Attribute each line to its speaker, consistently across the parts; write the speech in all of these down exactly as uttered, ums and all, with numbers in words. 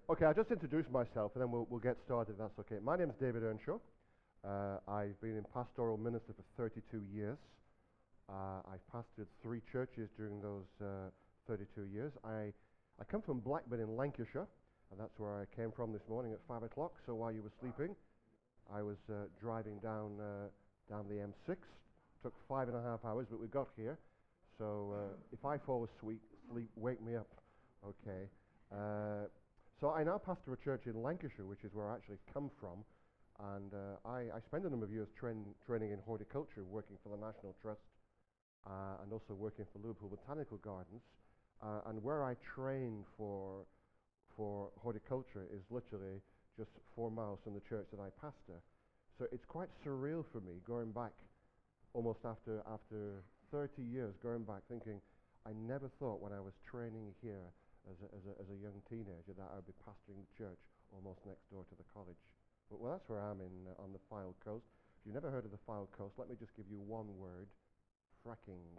Speaker 1: Okay, I'll just introduce myself and then we'll, we'll get started if that's okay. My name is David Earnshaw. Uh, I've been in pastoral ministry for thirty-two years. Uh, I've pastored three churches during those uh, thirty-two years. I, I come from Blackburn in Lancashire, and that's where I came from this morning at five o'clock. So while you were sleeping, I was uh, driving down uh, down the M six. Took five and a half hours, but we got here. So uh, if I fall asleep, sleep, wake me up. Okay. Uh, so I now pastor a church in Lancashire, which is where I actually come from. And uh, I, I spent a number of years train, training in horticulture, working for the National Trust, uh, and also working for Liverpool Botanical Gardens. Uh, and where I train for for horticulture is literally just four miles from the church that I pastor. So it's quite surreal for me going back almost after after thirty years, going back thinking I never thought when I was training here as a, as a, as a young teenager that I would be pastoring the church almost next door to the college. But, well, that's where I'm in uh, on the Fylde Coast. If you've never heard of the Fylde Coast, let me just give you one word: fracking.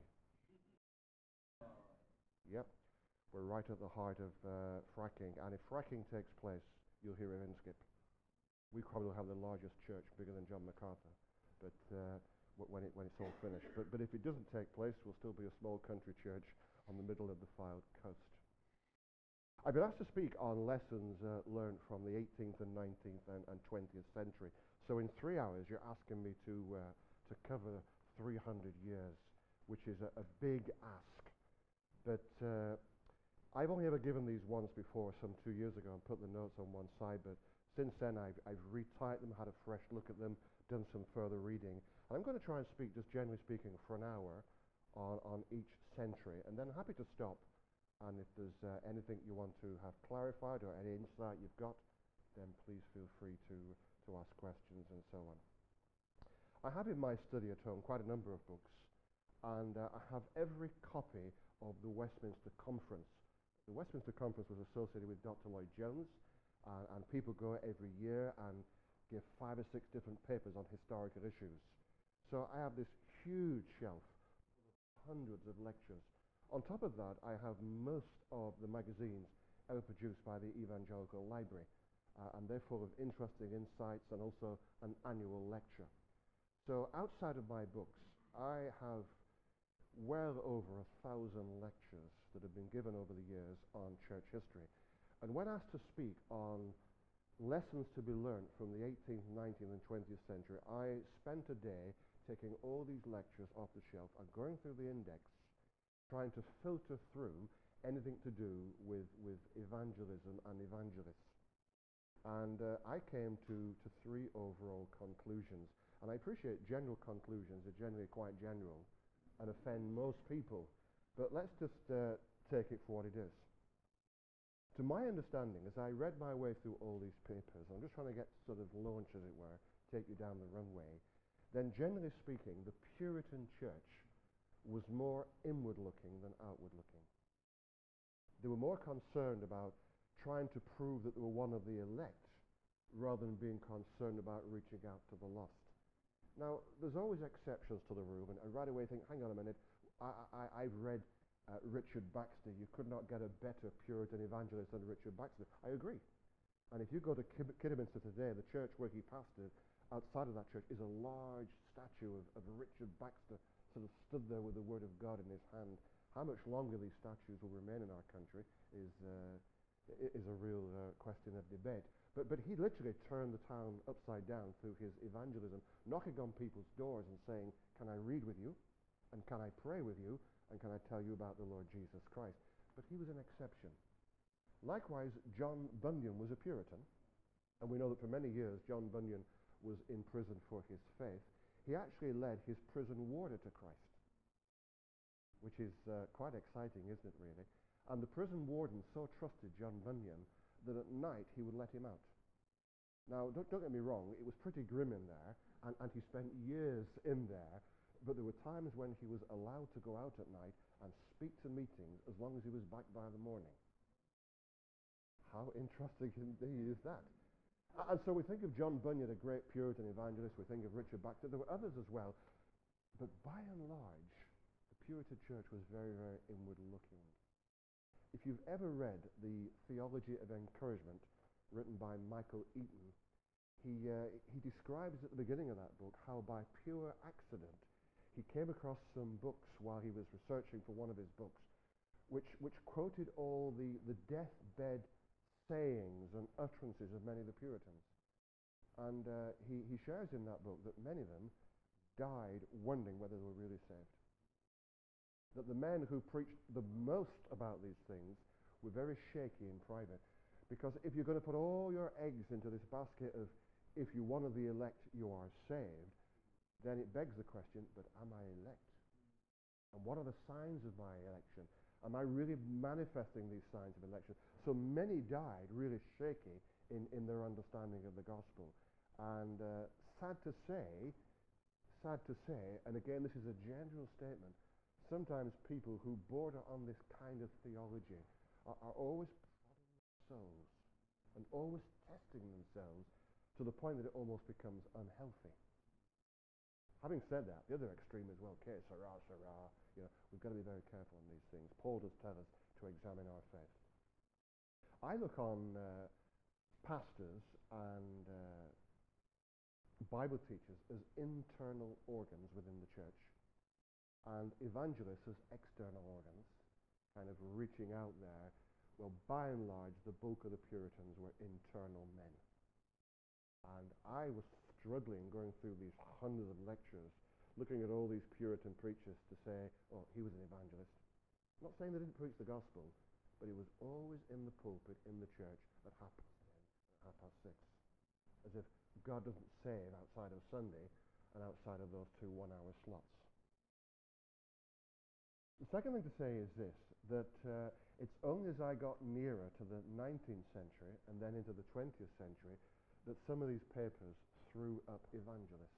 Speaker 1: Yep, we're right at the heart of uh, fracking, and if fracking takes place, you'll hear of Inskip. We probably will have the largest church, bigger than John MacArthur, but uh, when it when it's all finished. But but if it doesn't take place, we'll still be a small country church on the middle of the Fylde Coast. I've been asked to speak on lessons uh, learned from the eighteenth and nineteenth and, and twentieth century. So in three hours, you're asking me to uh, to cover three hundred years, which is a, a big ask. But uh, I've only ever given these once before, some two years ago, and put the notes on one side. But since then, I've, I've retyped them, had a fresh look at them, done some further reading. And I'm going to try and speak, just generally speaking, for an hour on, on each century. And then happy to stop. And if there's uh, anything you want to have clarified or any insight you've got, then please feel free to, to ask questions and so on. I have in my study at home quite a number of books, and uh, I have every copy of the Westminster Conference. The Westminster Conference was associated with Doctor Lloyd Jones, uh, and people go every year and give five or six different papers on historical issues. So I have this huge shelf of hundreds of lectures. On top of that, I have most of the magazines ever produced by the Evangelical Library, uh, and they're full of interesting insights and also an annual lecture. So outside of my books, I have well over a thousand lectures that have been given over the years on church history. And when asked to speak on lessons to be learned from the eighteenth, nineteenth, and twentieth century, I spent a day taking all these lectures off the shelf and going through the index, trying to filter through anything to do with, with evangelism and evangelists. And uh, I came to, to three overall conclusions. And I appreciate general conclusions are generally quite general and offend most people. But let's just uh, take it for what it is. To my understanding, as I read my way through all these papers, I'm just trying to get sort of launch, as it were, take you down the runway, then generally speaking, the Puritan church was more inward-looking than outward-looking. They were more concerned about trying to prove that they were one of the elect rather than being concerned about reaching out to the lost. Now, there's always exceptions to the rule, and I right away think, hang on a minute, I, I, I've read uh, Richard Baxter. You could not get a better Puritan evangelist than Richard Baxter. I agree. And if you go to Kid- Kidderminster today, the church where he pastored, outside of that church is a large statue of, of Richard Baxter sort of stood there with the Word of God in his hand. How much longer these statues will remain in our country is uh, is a real uh, question of debate. But but he literally turned the town upside down through his evangelism, knocking on people's doors and saying, can I read with you? And can I pray with you? And can I tell you about the Lord Jesus Christ? But he was an exception. Likewise, John Bunyan was a Puritan. And we know that for many years, John Bunyan was in prison for his faith. He actually led his prison warder to Christ, which is uh, quite exciting, isn't it, really? And the prison warden so trusted John Bunyan that at night he would let him out. Now, don't, don't get me wrong, it was pretty grim in there, and, and he spent years in there, but there were times when he was allowed to go out at night and speak to meetings as long as he was back by the morning. How interesting indeed is that? And so we think of John Bunyan, a great Puritan evangelist. We think of Richard Baxter. There were others as well. But by and large, the Puritan church was very, very inward-looking. If you've ever read the Theology of Encouragement written by Michael Eaton. He, uh, he describes at the beginning of that book how by pure accident he came across some books while he was researching for one of his books, which, which quoted all the, the deathbed sayings and utterances of many of the Puritans. And uh, he, he shares in that book that many of them died wondering whether they were really saved. That the men who preached the most about these things were very shaky in private. Because if you're going to put all your eggs into this basket of if you're one of the elect, you are saved, then it begs the question, but am I elect? And what are the signs of my election? Am I really manifesting these signs of election? So many died really shaky in, in their understanding of the gospel. And uh, sad to say, sad to say, and again this is a general statement, sometimes people who border on this kind of theology are, are always prodding themselves and always testing themselves to the point that it almost becomes unhealthy. Having said that, the other extreme is, well, okay, sarah, sarah, you know, we've got to be very careful on these things. Paul does tell us to examine our faith. I look on uh, pastors and uh, Bible teachers as internal organs within the church, and evangelists as external organs, kind of reaching out there. Well, by and large, the bulk of the Puritans were internal men. And I was struggling going through these hundreds of lectures, looking at all these Puritan preachers to say, oh, he was an evangelist. I'm not saying they didn't preach the gospel, but he was always in the pulpit, in the church, at half past ten, at half past six. As if God doesn't save outside of Sunday and outside of those two one-hour slots. The second thing to say is this, that uh, it's only as I got nearer to the nineteenth century and then into the twentieth century that some of these papers threw up evangelists.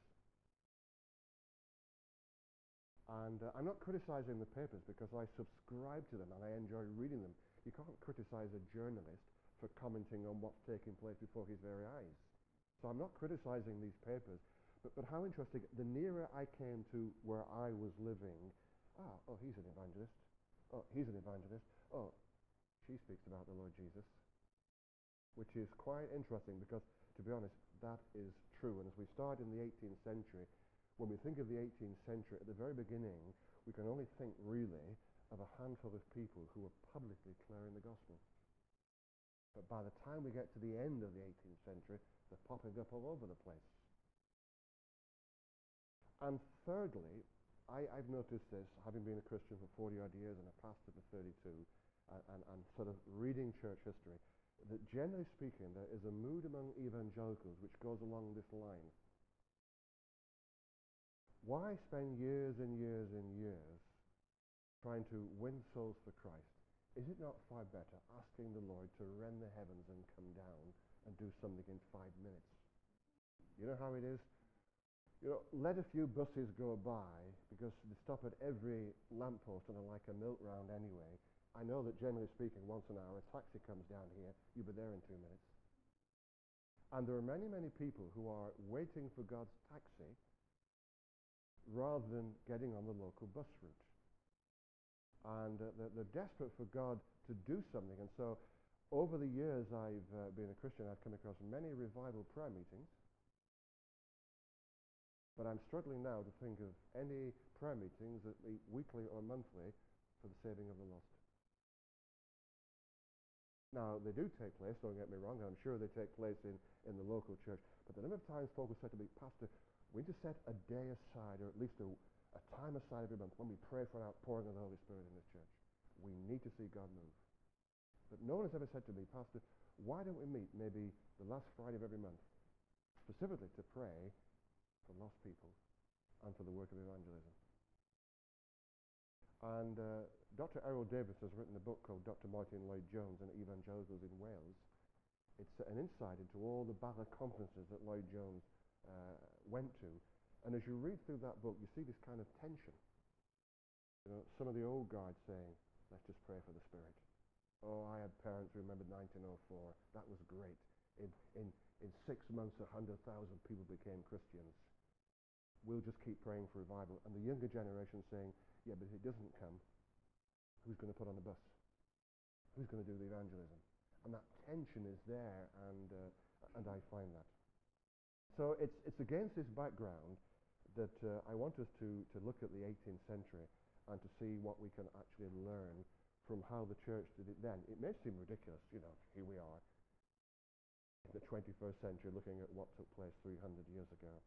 Speaker 1: And uh, I'm not criticizing the papers because I subscribe to them and I enjoy reading them. You can't criticize a journalist for commenting on what's taking place before his very eyes. So I'm not criticizing these papers, but, but how interesting, the nearer I came to where I was living, ah, oh, he's an evangelist. Oh, he's an evangelist. Oh, she speaks about the Lord Jesus. Which is quite interesting because, to be honest, that is true. And as we start in the eighteenth century, when we think of the eighteenth century, at the very beginning, we can only think really of a handful of people who were publicly declaring the gospel. But by the time we get to the end of the eighteenth century, they're popping up all over the place. And thirdly, I, I've noticed this, having been a Christian for forty odd years and a pastor for thirty-two, and, and, and sort of reading church history, that generally speaking, there is a mood among evangelicals which goes along this line. Why spend years and years and years trying to win souls for Christ? Is it not far better asking the Lord to rend the heavens and come down and do something in five minutes? You know how it is? You know, let a few buses go by because they stop at every lamppost and are like a milk round anyway. I know that generally speaking, once an hour, a taxi comes down here, you'll be there in two minutes. And there are many, many people who are waiting for God's taxi rather than getting on the local bus route. And uh, they're, they're desperate for God to do something. And so over the years I've uh, been a Christian, I've come across many revival prayer meetings. But I'm struggling now to think of any prayer meetings that meet weekly or monthly for the saving of the lost. Now, they do take place, don't get me wrong, I'm sure they take place in, in the local church, but the number of times folk have said to me, Pastor, we need to set a day aside, or at least a, a time aside every month when we pray for an outpouring of the Holy Spirit in this church. We need to see God move. But no one has ever said to me, Pastor, why don't we meet maybe the last Friday of every month, specifically to pray for lost people and for the work of evangelism? And uh, Doctor Errol Davis has written a book called Doctor Martin Lloyd-Jones and Evangelicals in Wales. It's uh, an insight into all the Bala conferences that Lloyd-Jones uh, went to. And as you read through that book, you see this kind of tension. You know, some of the old guard saying, let's just pray for the Spirit. Oh, I had parents who remembered nineteen oh four. That was great. In, in, in six months, one hundred thousand people became Christians. We'll just keep praying for revival. And the younger generation saying, yeah, but if it doesn't come, who's going to put on the bus? Who's going to do the evangelism? And that tension is there, and, uh, and I find that. So it's, it's against this background that uh, I want us to, to look at the eighteenth century and to see what we can actually learn from how the church did it then. It may seem ridiculous, you know, here we are in the twenty-first century looking at what took place three hundred years ago.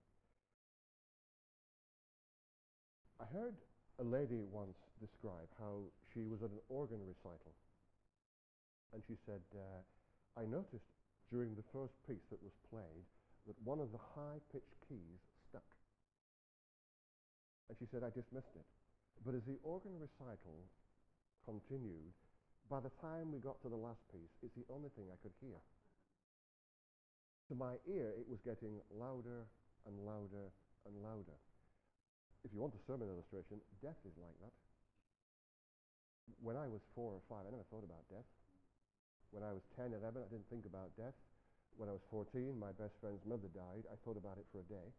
Speaker 1: I heard a lady once describe how she was at an organ recital, and she said, uh, I noticed during the first piece that was played that one of the high-pitched keys stuck. And she said, I dismissed it. But as the organ recital continued, by the time we got to the last piece, it's the only thing I could hear. To my ear, it was getting louder and louder and louder. If you want a sermon illustration, death is like that. When I was four or five, I never thought about death. When I was ten, eleven, I didn't think about death. When I was fourteen, my best friend's mother died. I thought about it for a day.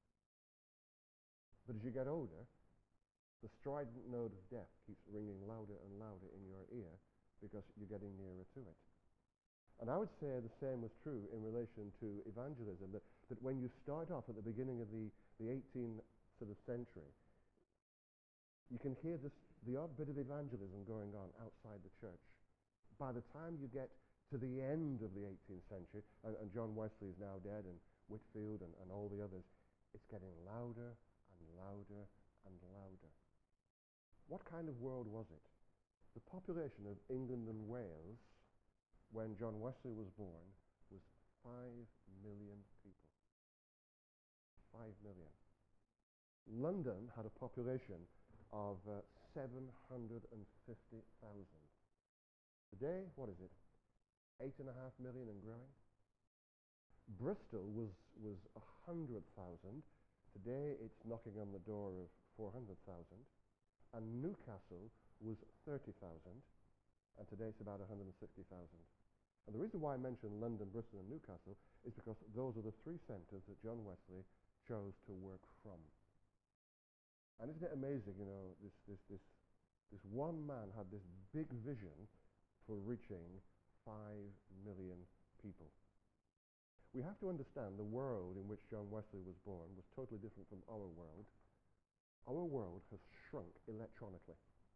Speaker 1: But as you get older, the strident note of death keeps ringing louder and louder in your ear because you're getting nearer to it. And I would say the same was true in relation to evangelism, that, that when you start off at the beginning of the, the eighteenth sort of century, you can hear this, the odd bit of evangelism going on outside the church. By the time you get to the end of the eighteenth century, and, and John Wesley is now dead, and Whitefield and, and all the others, it's getting louder and louder and louder. What kind of world was it? The population of England and Wales, when John Wesley was born, was five million people. Five million. London had a population of uh, seven hundred fifty thousand. Today, what is it? Eight and a half million and growing. Bristol was was a hundred thousand. Today, it's knocking on the door of four hundred thousand. And Newcastle was thirty thousand, and today it's about one hundred sixty thousand. And the reason why I mention London, Bristol, and Newcastle is because those are the three centres that John Wesley chose to work from. And isn't it amazing, you know, this, this, this, this one man had this big vision for reaching five million people. We have to understand the world in which John Wesley was born was totally different from our world. Our world has shrunk electronically.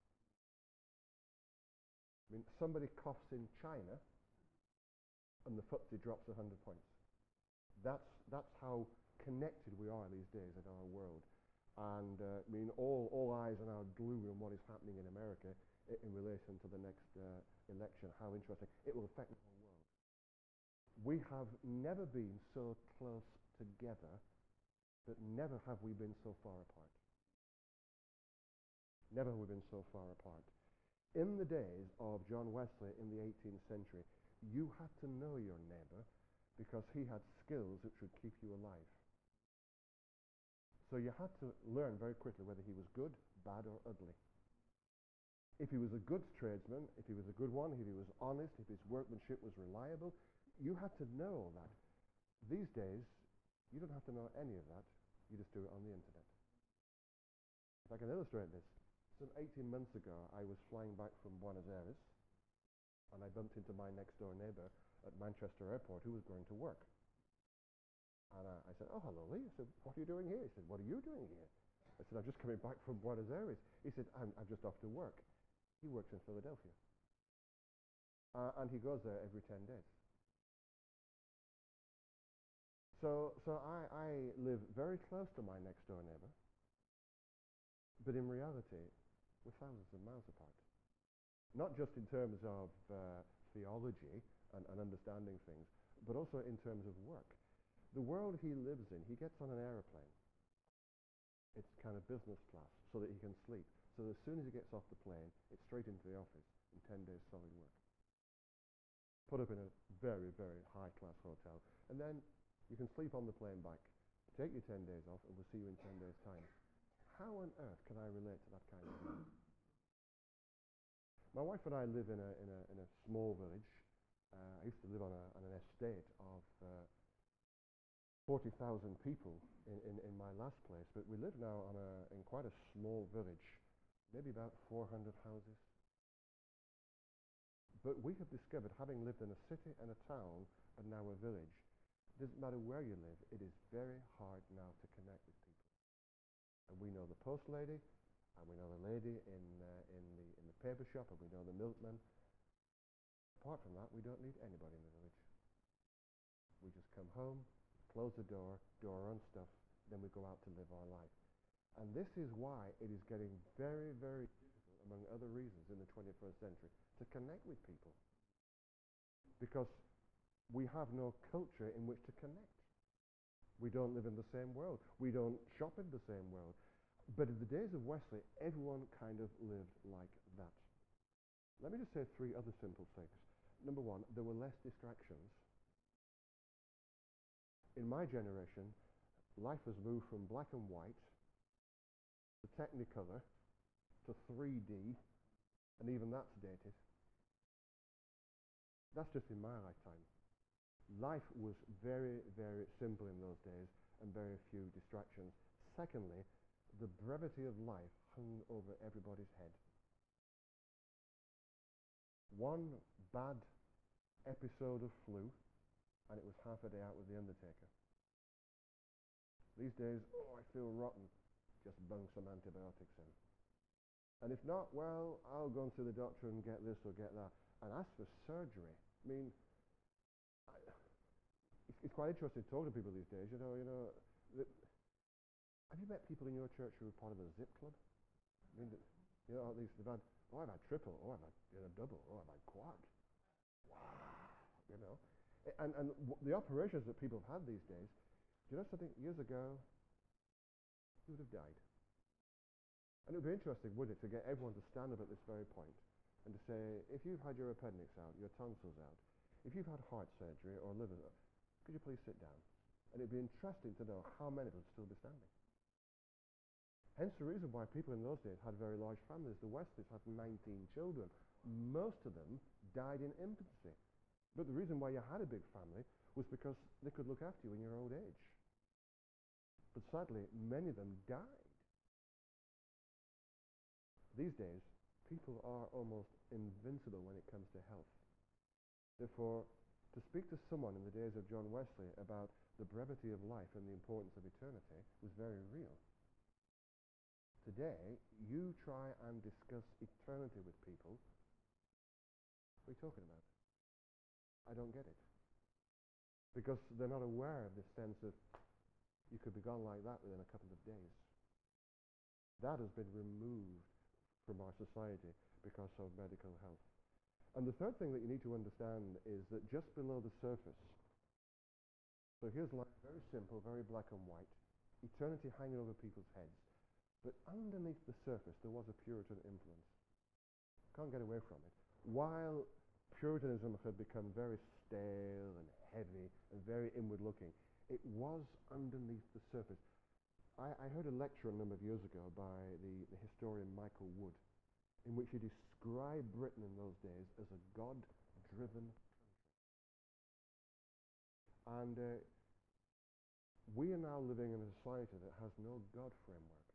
Speaker 1: I mean, somebody coughs in China and the F T S E drops one hundred points. That's, that's how connected we are these days in our world. And uh, I mean, all, all eyes are now glued on what is happening in America in, in relation to the next uh, election. How interesting. It will affect the whole world. We have never been so close together, but never have we been so far apart. Never have we been so far apart. In the days of John Wesley in the eighteenth century, you had to know your neighbour because he had skills that should keep you alive. So you had to learn very quickly whether he was good, bad, or ugly. If he was a good tradesman, if he was a good one, if he was honest, if his workmanship was reliable, you had to know all that. These days, you don't have to know any of that. You just do it on the internet. If I can illustrate this, some eighteen months ago, I was flying back from Buenos Aires, and I bumped into my next-door neighbour at Manchester Airport who was going to work. And I, I said, oh, hello, Lee. I said, what are you doing here? He said, what are you doing here? I said, I'm just coming back from Buenos Aires. He said, I'm, I'm just off to work. He works in Philadelphia. Uh, and he goes there every ten days. So, so I, I live very close to my next-door neighbour, but in reality, we're thousands of miles apart. Not just in terms of uh, theology and, and understanding things, but also in terms of work. The world he lives in, he gets on an aeroplane. It's kind of business class, so that he can sleep. So as soon as he gets off the plane, it's straight into the office in ten days solid work. Put up in a very, very high-class hotel. And then you can sleep on the plane back, take your ten days off, and we'll see you in ten days' time. How on earth can I relate to that kind of thing? My wife and I live in a, in a, in a small village. Uh, I used to live on, a, on an estate of uh, forty thousand people in, in, in my last place, but we live now on a, in quite a small village, maybe about four hundred houses. But we have discovered, having lived in a city and a town, and now a village, it doesn't matter where you live, it is very hard now to connect with people. And we know the post lady, and we know the lady in, uh, in, the, in the paper shop, and we know the milkman. Apart from that, we don't need anybody in the village. We just come home, close the door, do our own stuff, then we go out to live our life. And this is why it is getting very, very difficult, among other reasons, in the twenty-first century, to connect with people. Because we have no culture in which to connect. We don't live in the same world. We don't shop in the same world. But in the days of Wesley, everyone kind of lived like that. Let me just say three other simple things. Number one, there were less distractions. In my generation, life has moved from black and white to Technicolor to three D, and even that's dated. That's just in my lifetime. Life was very, very simple in those days and very few distractions. Secondly, the brevity of life hung over everybody's head. One bad episode of flu, and it was half a day out with the undertaker. These days, oh, I feel rotten. Just bung some antibiotics in. And if not, well, I'll go and see the doctor and get this or get that. And as for surgery, I mean, I, it's, it's quite interesting to talk to people these days. You know, you know. The, have you met people in your church who are part of the Zip Club? I mean, the, you know, these they've had. Oh, I've had triple. Oh, I've had you know, double. Oh, I've had quad. Wow. You know, and and w- the operations that people have had these days. Do you know something? Years ago, you would have died. And it would be interesting, wouldn't it, to get everyone to stand up at this very point and to say, if you've had your appendix out, your tonsils out, if you've had heart surgery or liver, could you please sit down? And it'd be interesting to know how many would still be standing. Hence the reason why people in those days had very large families. The Wesleys had nineteen children. Most of them died in infancy. But the reason why you had a big family was because they could look after you in your old age. But sadly, many of them died. These days, people are almost invincible when it comes to health. Therefore, to speak to someone in the days of John Wesley about the brevity of life and the importance of eternity was very real. Today, you try and discuss eternity with people. What are you talking about? I don't get it. Because they're not aware of this sense of you could be gone like that within a couple of days. That has been removed from our society because of medical health. And the third thing that you need to understand is that just below the surface, so here's life, very simple, very black and white, eternity hanging over people's heads, but underneath the surface there was a Puritan influence. Can't get away from it. While Puritanism had become very stale and heavy and very inward-looking, it was underneath the surface. I, I heard a lecture a number of years ago by the, the historian Michael Wood, in which he described Britain in those days as a God-driven country. And uh, we are now living in a society that has no God framework.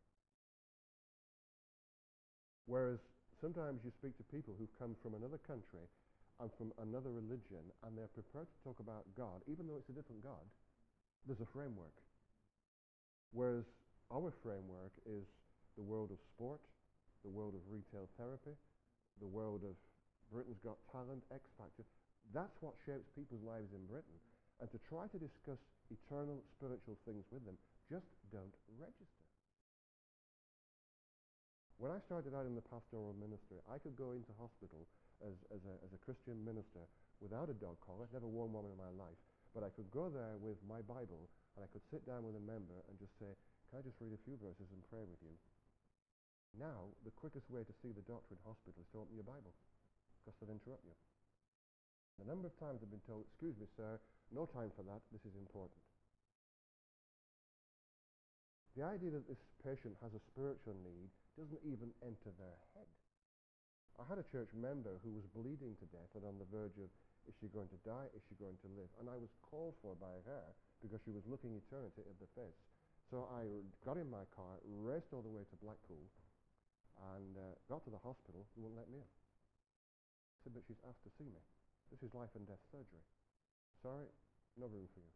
Speaker 1: Whereas sometimes you speak to people who've come from another country and from another religion, and they're prepared to talk about God, even though it's a different God, there's a framework. Whereas our framework is the world of sport, the world of retail therapy, the world of Britain's Got Talent, X Factor. That's what shapes people's lives in Britain. And to try to discuss eternal spiritual things with them just don't register. When I started out in the pastoral ministry, I could go into hospital as, as, a, as a Christian minister without a dog collar. I'd never worn one in my life. But I could go there with my Bible, and I could sit down with a member and just say, can I just read a few verses and pray with you? Now, the quickest way to see the doctor in hospital is to open your Bible, because they'll interrupt you. The number of times I've been told, excuse me, sir, no time for that, this is important. The idea that this patient has a spiritual need doesn't even enter their head. I had a church member who was bleeding to death and on the verge of, is she going to die, is she going to live? And I was called for by her because she was looking eternity in the face. So I got in my car, raced all the way to Blackpool, and uh, got to the hospital. They wouldn't let me in. I said, but she's asked to see me. This is life and death surgery. Sorry, no room for you.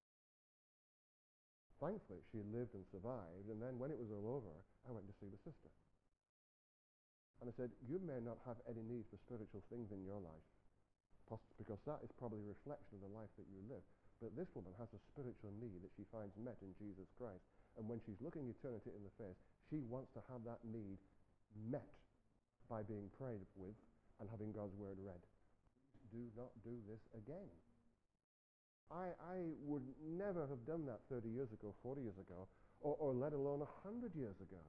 Speaker 1: Thankfully, she lived and survived, and then when it was all over, I went to see the sister. And I said, you may not have any need for spiritual things in your life, because that is probably a reflection of the life that you live. But this woman has a spiritual need that she finds met in Jesus Christ. And when she's looking eternity in the face, she wants to have that need met by being prayed with and having God's word read. Do not do this again. I, I would never have done that thirty years ago, forty years ago, or, or let alone one hundred years ago.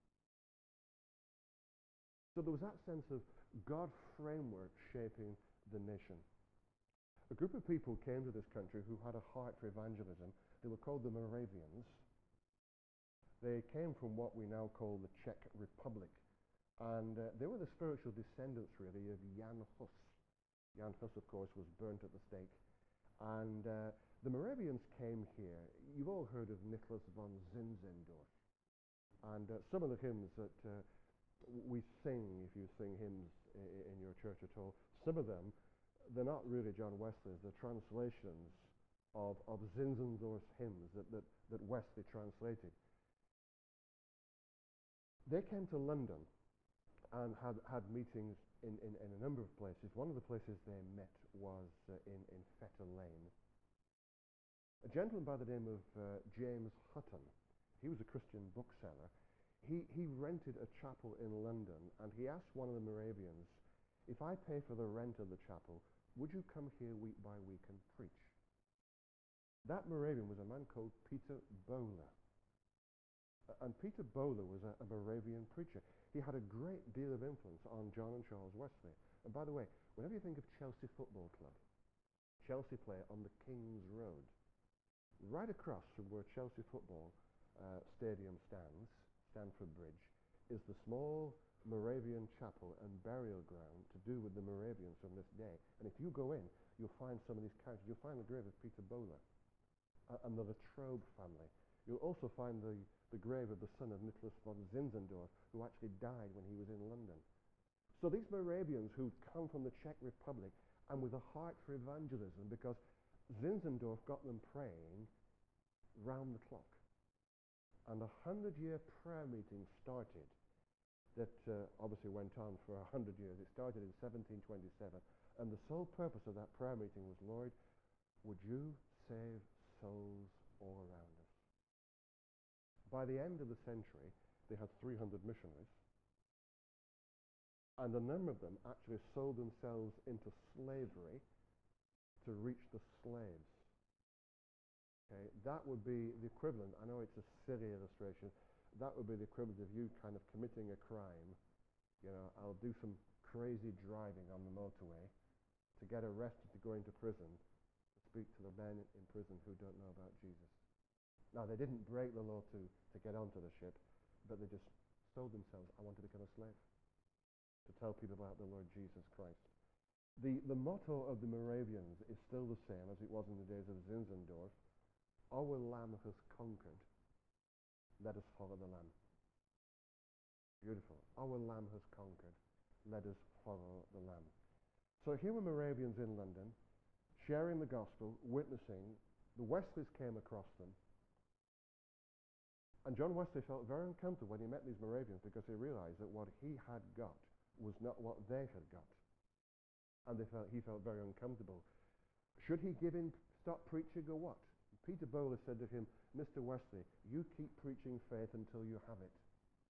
Speaker 1: So there was that sense of God framework shaping the nation. A group of people came to this country who had a heart for evangelism. They were called the Moravians. They came from what we now call the Czech Republic. And uh, they were the spiritual descendants, really, of Jan Hus. Jan Hus, of course, was burnt at the stake. And uh, the Moravians came here. You've all heard of Nicholas von Zinzendorf. And uh, some of the hymns that uh, we sing, if you sing hymns in your church at all, some of them, they're not really John Wesley's, they're translations of, of Zinzendorf's hymns that, that, that Wesley translated. They came to London and had, had meetings in, in, in a number of places. One of the places they met was uh, in, in Fetter Lane. A gentleman by the name of uh, James Hutton, he was a Christian bookseller. He, he rented a chapel in London, and he asked one of the Moravians, if I pay for the rent of the chapel, would you come here week by week and preach? That Moravian was a man called Peter Böhler. And Peter Böhler was a, a Moravian preacher. He had a great deal of influence on John and Charles Wesley. And by the way, whenever you think of Chelsea Football Club, Chelsea play on the King's Road. Right across from where Chelsea Football uh, Stadium stands, Stamford Bridge, is the small Moravian chapel and burial ground to do with the Moravians from this day. And if you go in, you'll find some of these characters. You'll find the grave of Peter Böhler uh, and the Latrobe family. You'll also find the, the grave of the son of Nicholas von Zinzendorf, who actually died when he was in London. So these Moravians who'd come from the Czech Republic and with a heart for evangelism, because Zinzendorf got them praying round the clock. And a hundred-year prayer meeting started that uh, obviously went on for a hundred years. It started in seventeen twenty-seven, and the sole purpose of that prayer meeting was, Lord, would you save souls all around us? By the end of the century, they had three hundred missionaries, and a number of them actually sold themselves into slavery to reach the slaves. Okay, that would be the equivalent, I know it's a silly illustration, that would be the equivalent of you kind of committing a crime. You know, I'll do some crazy driving on the motorway to get arrested to go into prison, to speak to the men in prison who don't know about Jesus. Now, they didn't break the law to, to get onto the ship, but they just sold themselves. I want to become a slave, to tell people about the Lord Jesus Christ. The, the motto of the Moravians is still the same as it was in the days of Zinzendorf. Our Lamb has conquered. Let us follow the Lamb. Beautiful. Our Lamb has conquered. Let us follow the Lamb. So here were Moravians in London, sharing the gospel, witnessing. The Wesleys came across them. And John Wesley felt very uncomfortable when he met these Moravians, because he realized that what he had got was not what they had got. And they felt, he felt very uncomfortable. Should he give in, stop preaching, or what? Peter Böhler said to him, Mister Wesley, you keep preaching faith until you have it.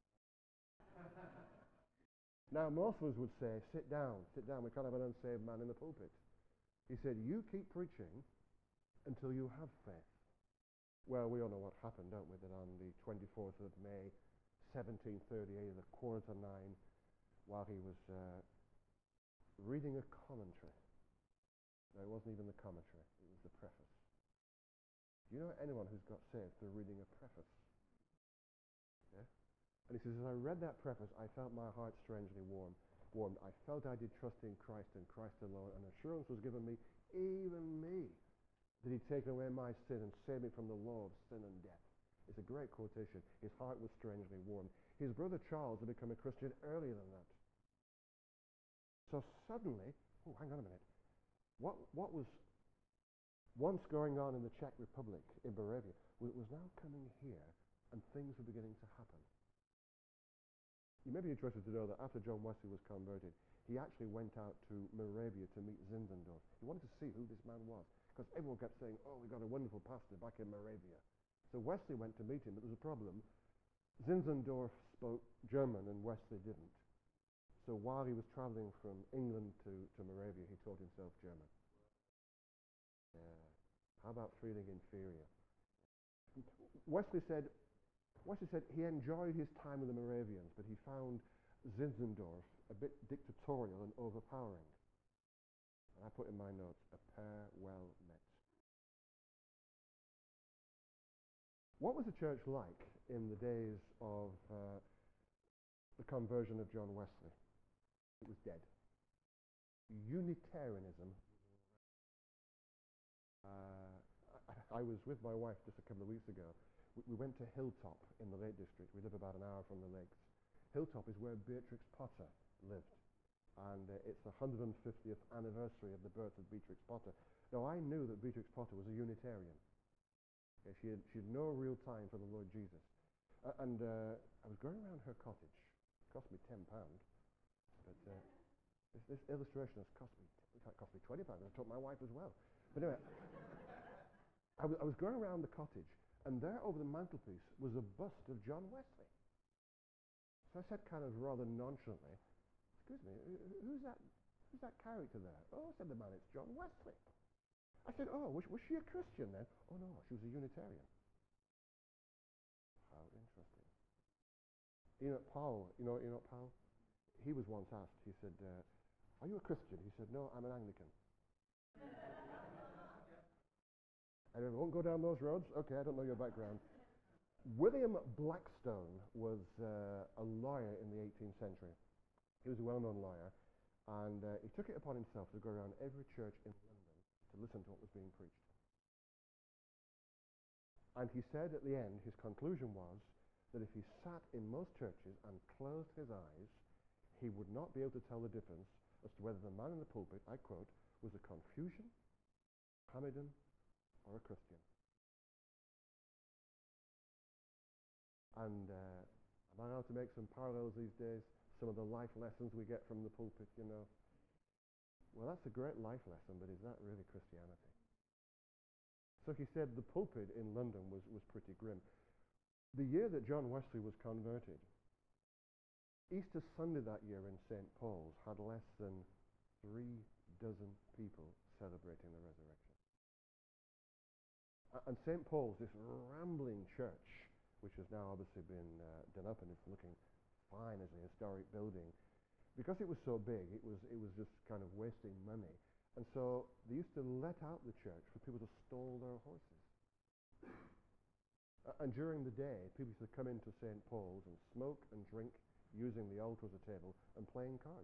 Speaker 1: Now, most of us would say, sit down, sit down. We can't have an unsaved man in the pulpit. He said, you keep preaching until you have faith. Well, we all know what happened, don't we? That on the twenty-fourth of May, seventeen thirty-eight, at a quarter to nine, while he was uh, reading a commentary. No, it wasn't even the commentary. It was the preface. Do you know anyone who's got saved through reading a preface? Yeah? And he says, as I read that preface, I felt my heart strangely warm, warmed. I felt I did trust in Christ and Christ alone, and assurance was given me, even me, that he'd taken away my sin and saved me from the law of sin and death. It's a great quotation. His heart was strangely warmed. His brother Charles had become a Christian earlier than that. So suddenly, oh, hang on a minute. What, what was once going on in the Czech Republic, in Moravia, was, was now coming here, and things were beginning to happen. You may be interested to know that after John Wesley was converted, he actually went out to Moravia to meet Zinzendorf. He wanted to see who this man was, because everyone kept saying, oh, we've got a wonderful pastor back in Moravia. So Wesley went to meet him, but there was a problem. Zinzendorf spoke German and Wesley didn't. So while he was traveling from England to, to Moravia, he taught himself German. Yeah. How about feeling inferior? Wesley said, Wesley said he enjoyed his time with the Moravians, but he found Zinzendorf a bit dictatorial and overpowering. And I put in my notes, a pair well met. What was the church like in the days of uh, the conversion of John Wesley? It was dead. Unitarianism. Uh, I, I was with my wife just a couple of weeks ago. We, we went to Hilltop in the Lake District. We live about an hour from the lakes. Hilltop is where Beatrix Potter lived. And uh, it's the one hundred fiftieth anniversary of the birth of Beatrix Potter. Now, I knew that Beatrix Potter was a Unitarian. Yeah, she, had, she had no real time for the Lord Jesus. Uh, and uh, I was going around her cottage. It cost me ten pounds. But uh, this, this illustration has cost me, it cost me twenty pounds. I took my wife as well. But anyway, I, w- I was going around the cottage, and there over the mantelpiece was a bust of John Wesley. So I said kind of rather nonchalantly, excuse me, who's that, who's that character there? Oh, said the man, it's John Wesley. I said, oh, was, was she a Christian then? Oh, no, she was a Unitarian. How interesting. Enoch Powell, you know Enoch Powell? He was once asked, he said, uh, are you a Christian? He said, no, I'm an Anglican. And I won't go down those roads. Okay, I don't know your background. William Blackstone was uh, a lawyer in the eighteenth century. He was a well-known lawyer, and uh, he took it upon himself to go around every church in London to listen to what was being preached. And he said at the end, his conclusion was that if he sat in most churches and closed his eyes, he would not be able to tell the difference as to whether the man in the pulpit, I quote, was a Confucian, Mohammedan, or a Christian. And uh, am I allowed to make some parallels these days? Some of the life lessons we get from the pulpit, you know. Well, that's a great life lesson, but is that really Christianity? So he said the pulpit in London was, was pretty grim. The year that John Wesley was converted, Easter Sunday that year in Saint Paul's had less than three dozen people celebrating the resurrection. And Saint Paul's, this rambling church, which has now obviously been uh, done up and it's looking fine as a historic building, because it was so big, it was, it was just kind of wasting money. And so they used to let out the church for people to stall their horses. Uh, and during the day, people used to come into Saint Paul's and smoke and drink using the altar as a table and playing cards.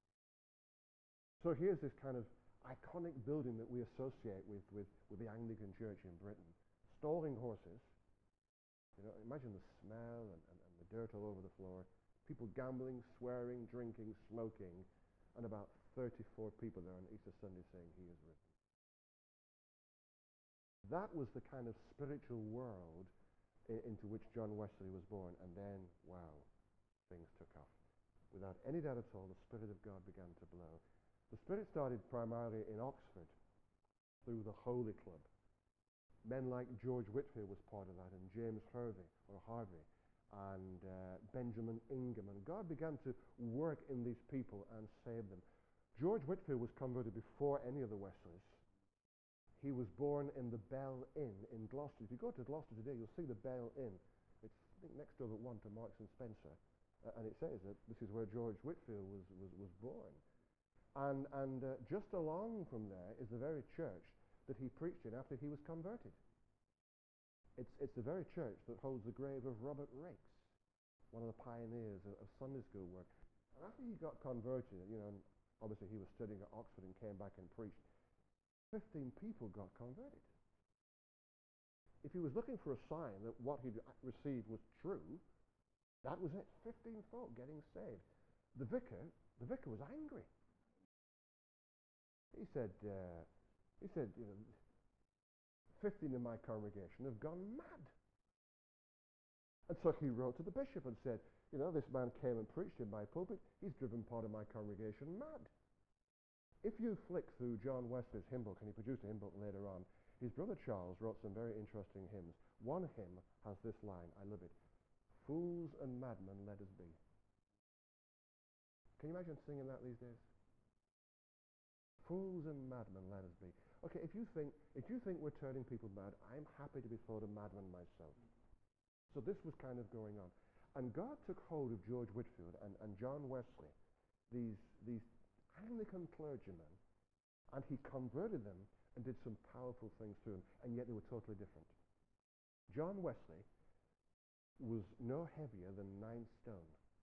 Speaker 1: So here's this kind of iconic building that we associate with, with, with the Anglican Church in Britain. Stalling horses. You know, imagine the smell and, and, and the dirt all over the floor. People gambling, swearing, drinking, smoking, and about thirty-four people there on Easter Sunday saying, he is risen. That was the kind of spiritual world I- into which John Wesley was born. And then, wow, things took off. Without any doubt at all, the Spirit of God began to blow. The Spirit started primarily in Oxford through the Holy Club. Men like George Whitefield was part of that, and James Harvey, or Harvey, and uh, Benjamin Ingham. And God began to work in these people and save them. George Whitefield was converted before any of the Wesleys. He was born in the Bell Inn in Gloucester. If you go to Gloucester today, you'll see the Bell Inn. It's, I think, next door but one to Marks and Spencer. Uh, and it says that this is where George Whitefield was, was, was born. And, and uh, just along from there is the very church that he preached in after he was converted. It's, it's the very church that holds the grave of Robert Raikes, one of the pioneers of, of Sunday school work. And after he got converted, you know, obviously he was studying at Oxford and came back and preached, fifteen people got converted. If he was looking for a sign that what he'd received was true, that was it. fifteen folk getting saved. The vicar, the vicar was angry. He said, uh, he said, you know, fifteen in my congregation have gone mad. And so he wrote to the bishop and said, you know, this man came and preached in my pulpit. He's driven part of my congregation mad. If you flick through John Wesley's hymn book, and he produced a hymn book later on, his brother Charles wrote some very interesting hymns. One hymn has this line, I love it. Fools and madmen let us be. Can you imagine singing that these days? Fools and madmen let us be. Okay, if you think if you think we're turning people mad, I'm happy to be thought a madman myself. So this was kind of going on. And God took hold of George Whitefield and, and John Wesley, these, these Anglican clergymen, and he converted them and did some powerful things through them, and yet they were totally different. John Wesley was no heavier than nine stone,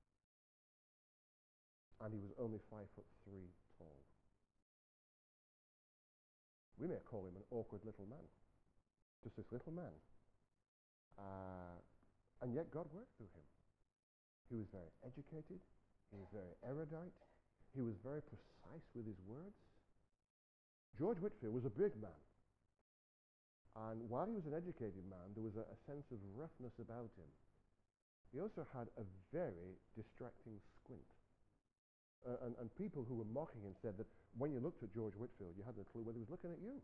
Speaker 1: and he was only five foot three tall. We may call him an awkward little man, just this little man. Uh, and yet God worked through him. He was very educated, he was very erudite, he was very precise with his words. George Whitefield was a big man. And while he was an educated man, there was a, a sense of roughness about him. He also had a very distracting squint. Uh, and, and people who were mocking him said that when you looked at George Whitefield, you hadn't a clue whether he was looking at you.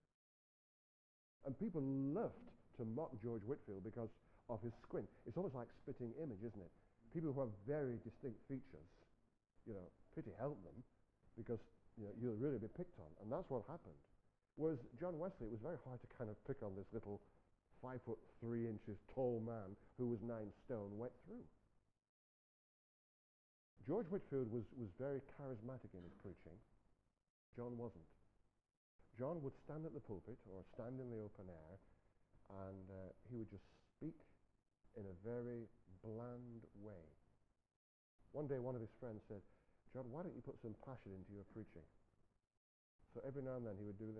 Speaker 1: And people loved to mock George Whitefield because of his squint. It's almost like spitting image, isn't it? People who have very distinct features, you know, pity help them, because you know, you'll really be picked on. And that's what happened. Whereas John Wesley, it was very hard to kind of pick on this little five foot three inches tall man who was nine stone wet through. George Whitefield was, was very charismatic in his preaching. John wasn't. John would stand at the pulpit or stand in the open air, and uh, he would just speak in a very bland way. One day one of his friends said, John, why don't you put some passion into your preaching? So every now and then he would do this.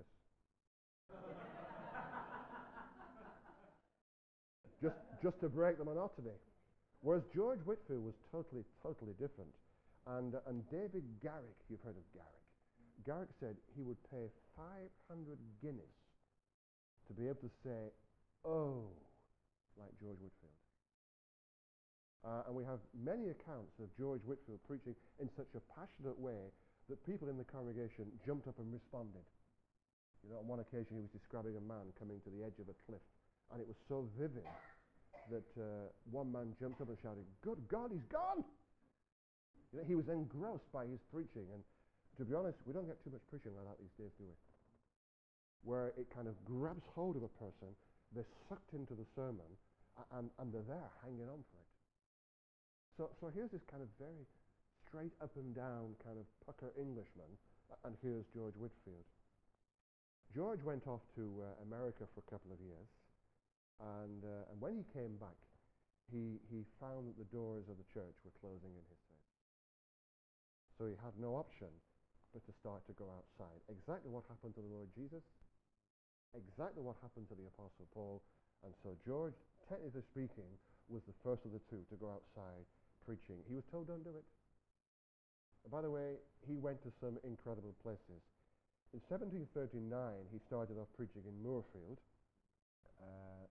Speaker 1: just, just to break the monotony. Whereas George Whitefield was totally, totally different. And, uh, and David Garrick, you've heard of Garrick. Garrick said he would pay five hundred guineas to be able to say, oh, like George Whitefield. Uh, and we have many accounts of George Whitefield preaching in such a passionate way that people in the congregation jumped up and responded. You know, on one occasion he was describing a man coming to the edge of a cliff, and it was so vivid that uh, one man jumped up and shouted, good God, he's gone! You know, he was engrossed by his preaching, and to be honest, we don't get too much preaching like that these days, do we? Where it kind of grabs hold of a person, they're sucked into the sermon, and, and they're there hanging on for it. So, so here's this kind of very straight up and down kind of pucker Englishman, and here's George Whitefield. George went off to uh, America for a couple of years, and, uh, and when he came back, he, he found that the doors of the church were closing in his face. So he had no option but to start to go outside. Exactly what happened to the Lord Jesus, exactly what happened to the Apostle Paul, and so George, technically speaking, was the first of the two to go outside preaching. He was told, don't do it. And by the way, he went to some incredible places. In seventeen thirty-nine, he started off preaching in Moorfield. Uh,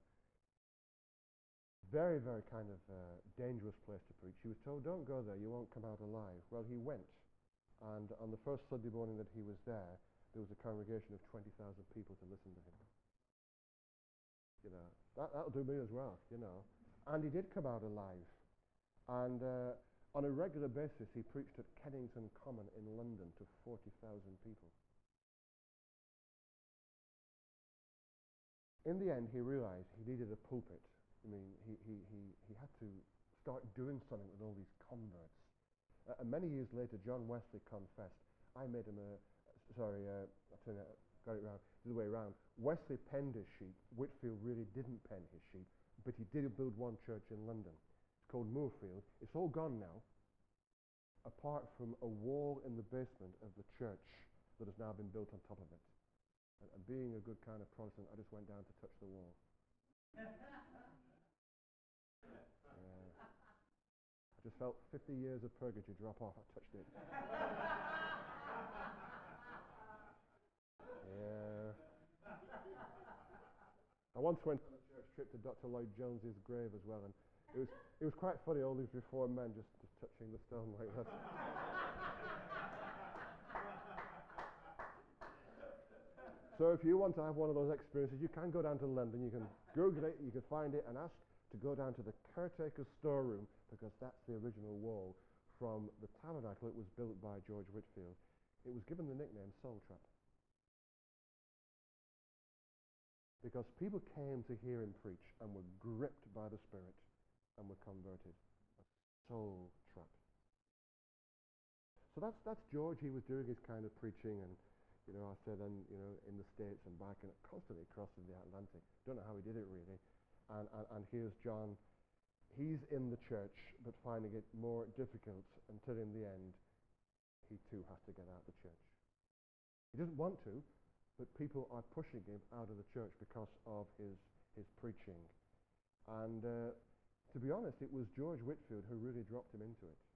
Speaker 1: very, very kind of uh, dangerous place to preach. He was told, don't go there, you won't come out alive. Well, he went. And on the first Sunday morning that he was there, there was a congregation of twenty thousand people to listen to him. You know, that, that'll do me as well, you know. And he did come out alive. And uh, on a regular basis, he preached at Kennington Common in London to forty thousand people. In the end, he realized he needed a pulpit. I mean, he, he, he, he had to start doing something with all these converts. Uh, and many years later, John Wesley confessed, I made him a, sorry, uh, I turned it, got it round, the other way around. Wesley penned his sheep. Whitefield really didn't pen his sheep, but he did build one church in London. It's called Moorfield. It's all gone now, apart from a wall in the basement of the church that has now been built on top of it. And, and being a good kind of Protestant, I just went down to touch the wall. Yeah. I just felt fifty years of purgatory drop off. I touched it. once went on a church trip to Doctor Lloyd Jones's grave as well, and it was it was quite funny. All these reformed men just, just touching the stone like that. So if you want to have one of those experiences, you can go down to London. You can Google it, you can find it, and ask to go down to the caretaker's storeroom, because that's the original wall from the tabernacle. It was built by George Whitefield. It was given the nickname Soul Trap, because people came to hear him preach and were gripped by the Spirit and were converted. A soul trap. So that's that's George. He was doing his kind of preaching, and you know, I said, and you know, in the States and back, and constantly crossing the Atlantic. Don't know how he did it really. And, and and here's John. He's in the church, but finding it more difficult until in the end, he too has to get out of the church. He doesn't want to, but people are pushing him out of the church because of his his preaching. And uh, to be honest, it was George Whitefield who really dropped him into it.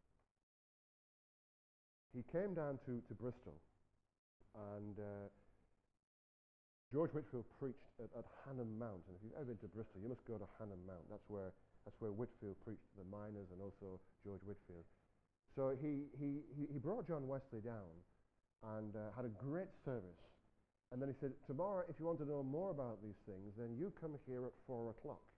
Speaker 1: He came down to, to Bristol, and uh, George Whitefield preached at, at Hannam Mount. And if you've ever been to Bristol, you must go to Hannam Mount. That's where that's where Whitefield preached to the miners, and also George Whitefield. So he he he brought John Wesley down and uh, had a great service. And then he said, tomorrow, if you want to know more about these things, then you come here at four o'clock.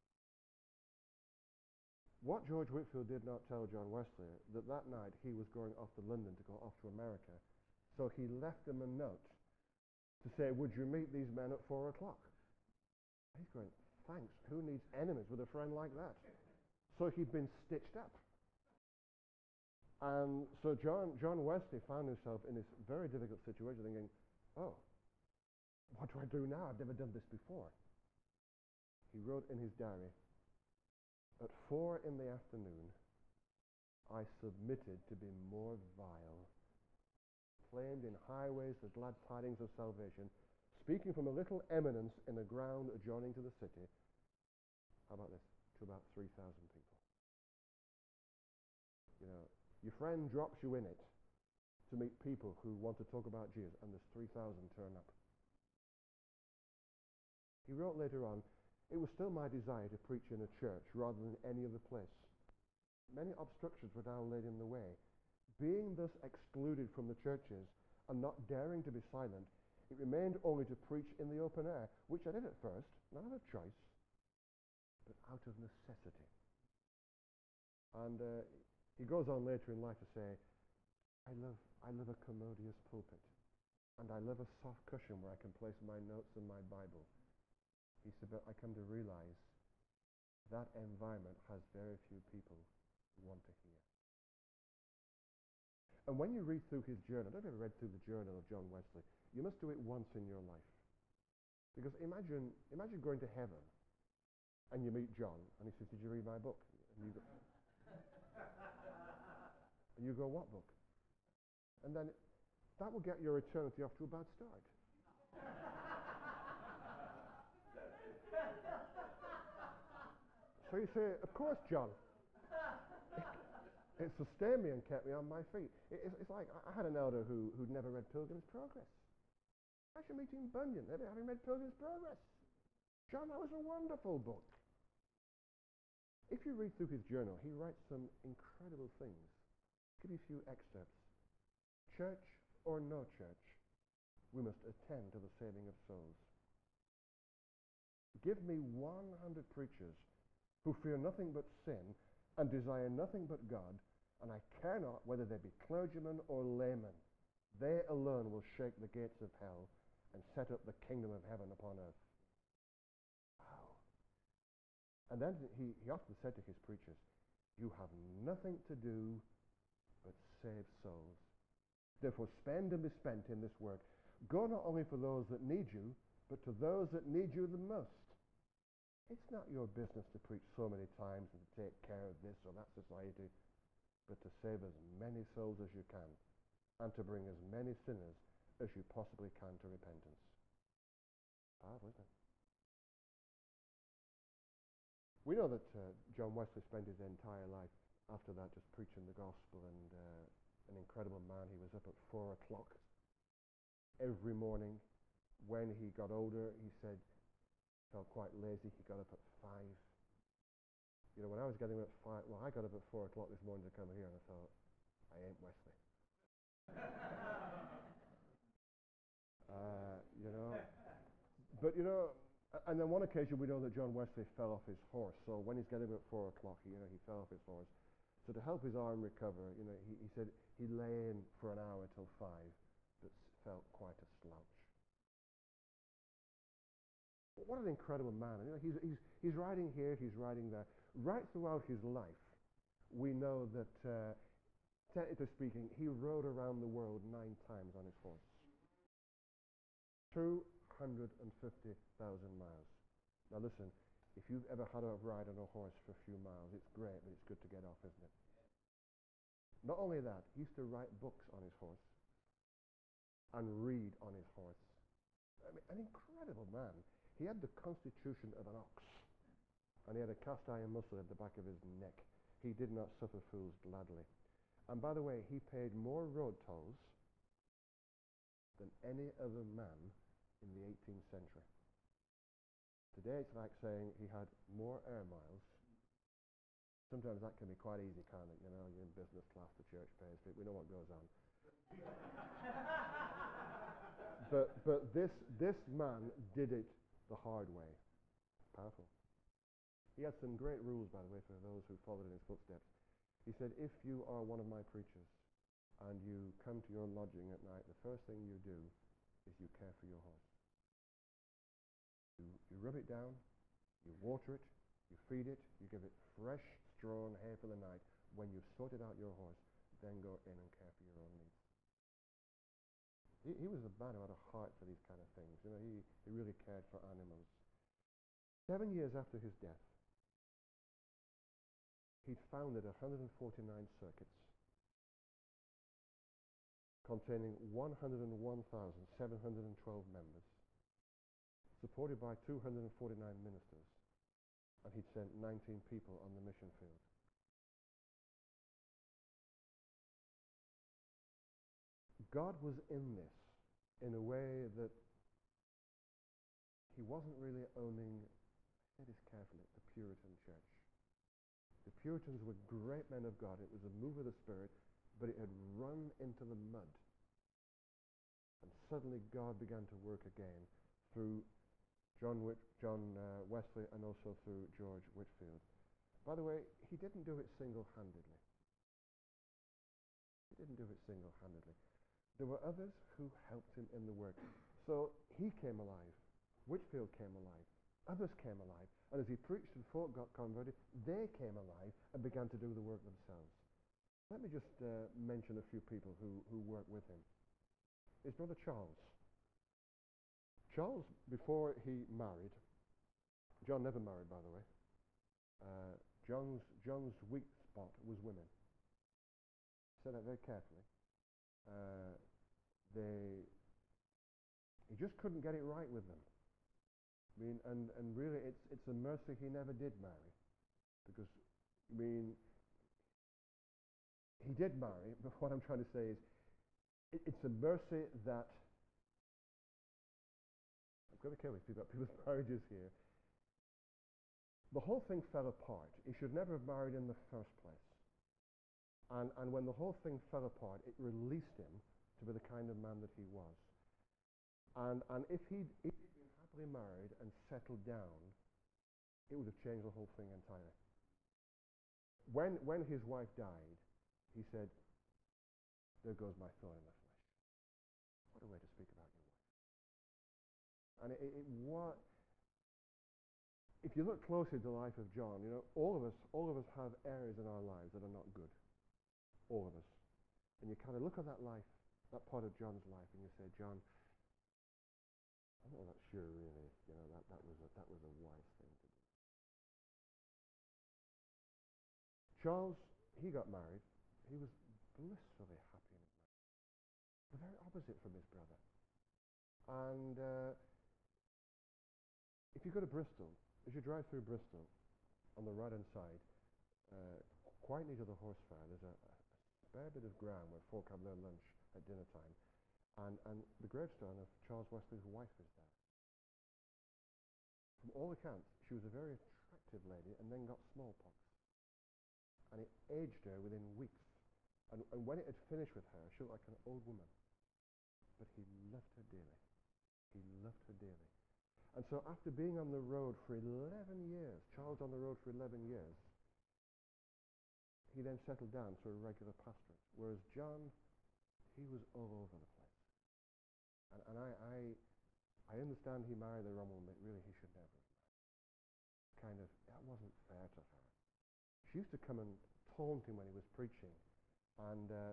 Speaker 1: What George Whitefield did not tell John Wesley, that that night he was going off to London to go off to America. So he left him a note to say, would you meet these men at four o'clock? He's going, thanks, who needs enemies with a friend like that? So he'd been stitched up. And so John, John Wesley found himself in this very difficult situation, thinking, oh, what do I do now? I've never done this before. He wrote in his diary, at four in the afternoon, I submitted to be more vile, proclaimed in highways the glad tidings of salvation, speaking from a little eminence in the ground adjoining to the city. How about this? To about three thousand people. You know, your friend drops you in it to meet people who want to talk about Jesus, and there's three thousand turn up. He wrote later on, it was still my desire to preach in a church rather than any other place. Many obstructions were now laid in the way. Being thus excluded from the churches and not daring to be silent, it remained only to preach in the open air, which I did at first, not out of choice, but out of necessity. And uh, he goes on later in life to say, I love, I love a commodious pulpit, and I love a soft cushion where I can place my notes and my Bible. He said, but I come to realize that environment has very few people who want to hear. And when you read through his journal, I don't know if you've ever read through the journal of John Wesley, you must do it once in your life. Because imagine, imagine going to heaven, and you meet John, and he says, did you read my book? And you go, and you go, what book? And then that will get your eternity off to a bad start. So you say, of course, John. It sustained me and kept me on my feet. It, it's, it's like, I had an elder who, who'd never read Pilgrim's Progress. Actually meeting Bunyan, never having read Pilgrim's Progress. John, that was a wonderful book. If you read through his journal, he writes some incredible things. I'll give you a few excerpts. Church or no church, we must attend to the saving of souls. Give me one hundred preachers who fear nothing but sin and desire nothing but God, and I care not whether they be clergymen or laymen. They alone will shake the gates of hell and set up the kingdom of heaven upon earth. Wow. And then he, he often said to his preachers, you have nothing to do but save souls. Therefore spend and be spent in this work. Go not only for those that need you, but to those that need you the most. It's not your business to preach so many times and to take care of this or that society, but to save as many souls as you can and to bring as many sinners as you possibly can to repentance. Powerful, isn't it? We know that uh, John Wesley spent his entire life after that just preaching the gospel, and uh, an incredible man. He was up at four o'clock every morning. When he got older, he said, felt quite lazy. He got up at five. You know, when I was getting up at five, well, I got up at four o'clock this morning to come here, and I thought, I ain't Wesley. uh, you know, but you know, and on one occasion we know that John Wesley fell off his horse. So when he's getting up at four o'clock, you know, he fell off his horse. So to help his arm recover, you know, he, he said he lay in for an hour till five, but felt quite a slouch. What an incredible man! You know, he's he's he's riding here, he's riding there. Right throughout his life, we know that, uh, technically speaking, he rode around the world nine times on his horse. two hundred fifty thousand miles. Now listen, if you've ever had a ride on a horse for a few miles, it's great, but it's good to get off, isn't it? Not only that, he used to write books on his horse and read on his horse. I mean, an incredible man. He had the constitution of an ox, and he had a cast iron muscle at the back of his neck. He did not suffer fools gladly. And by the way, he paid more road tolls than any other man in the eighteenth century. Today it's like saying he had more air miles. Sometimes that can be quite easy, can't it? You know, you're in business class, the church pays for it. We know what goes on. but but this this man did it the hard way. Powerful. He had some great rules, by the way, for those who followed in his footsteps. He said, if you are one of my preachers and you come to your lodging at night, the first thing you do is you care for your horse. You, you rub it down, you water it, you feed it, you give it fresh straw and hay for the night. When you've sorted out your horse, then go in and care for your own needs. He, he was a man who had a heart for these kind of things. You know, he, he really cared for animals. Seven years after his death, he'd founded one hundred forty-nine circuits containing one hundred one thousand seven hundred twelve members, supported by two hundred forty-nine ministers, and he'd sent nineteen people on the mission field. God was in this in a way that he wasn't really owning, I say this carefully, the Puritan church. The Puritans were great men of God. It was a move of the Spirit, but it had run into the mud. And suddenly God began to work again through John, Whit- John uh, Wesley and also through George Whitefield. By the way, he didn't do it single-handedly. He didn't do it single-handedly. There were others who helped him in the work. So he came alive. Whitefield came alive. Others came alive. And as he preached and folk got converted, they came alive and began to do the work themselves. Let me just uh, mention a few people who, who worked with him. His brother Charles. Charles, before he married, John never married, by the way. Uh, John's, John's weak spot was women. Say that very carefully. Uh, they, he just couldn't get it right with them. I mean, and, and really, it's it's a mercy he never did marry, because, I mean, he did marry. But what I'm trying to say is, it, it's a mercy that I've got to be careful about people's marriages here. The whole thing fell apart. He should never have married in the first place. And, and when the whole thing fell apart, it released him to be the kind of man that he was. And, and if he'd, if he'd been happily married and settled down, it would have changed the whole thing entirely. When, when his wife died, he said, there goes my thorn in the flesh. What a way to speak about your wife. And it, it, it what, if you look closely at the life of John, you know, all of us, all of us have areas in our lives that are not good. All of us. And you kind of look at that life, that part of John's life, and you say, John, I'm not that sure really, you know, that, that was a, that was a wise thing to do. Charles, he got married. He was blissfully happy in his marriage. The very opposite from his brother. And uh, if you go to Bristol, as you drive through Bristol, on the right-hand side, uh, quite near to the horse fair, there's a, a spare bit of ground where folk have their lunch at dinner time. And, and the gravestone of Charles Wesley's wife is there. From all accounts, she was a very attractive lady and then got smallpox. And it aged her within weeks. And, and when it had finished with her, she looked like an old woman. But he loved her dearly. He loved her dearly. And so after being on the road for eleven years, Charles on the road for eleven years, he then settled down to a regular pastorate. Whereas John, he was all over the place. And, and I, I, I understand he married the wrong woman, but really he should never have married. Kind of, that wasn't fair to her. She used to come and taunt him when he was preaching. And uh,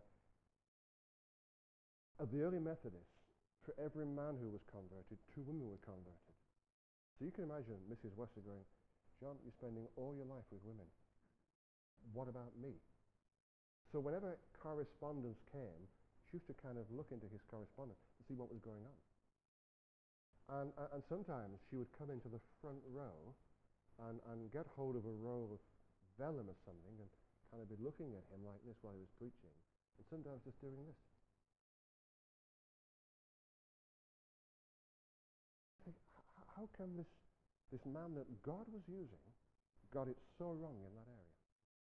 Speaker 1: of the early Methodists, for every man who was converted, two women were converted. So you can imagine Missus Wesley going, John, you're spending all your life with women. What about me? So whenever correspondence came, she used to kind of look into his correspondence to see what was going on. And, uh, and sometimes she would come into the front row and, and get hold of a roll of vellum or something and kind of be looking at him like this while he was preaching, and sometimes just doing this. Think, how come this, this man that God was using got it so wrong in that area?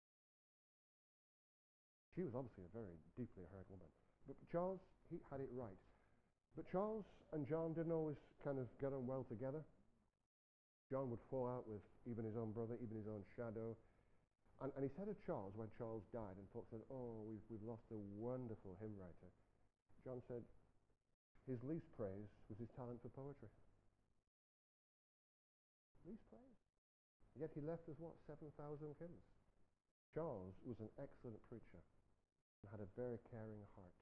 Speaker 1: She was obviously a very deeply hurt woman. But Charles, he had it right. But Charles and John didn't always kind of get on well together. John would fall out with even his own brother, even his own shadow. And, and he said of Charles, when Charles died, and folks said, oh, we've, we've lost a wonderful hymn writer. John said his least praise was his talent for poetry. Least praise. Yet he left us, what, seven thousand hymns. Charles was an excellent preacher and had a very caring heart.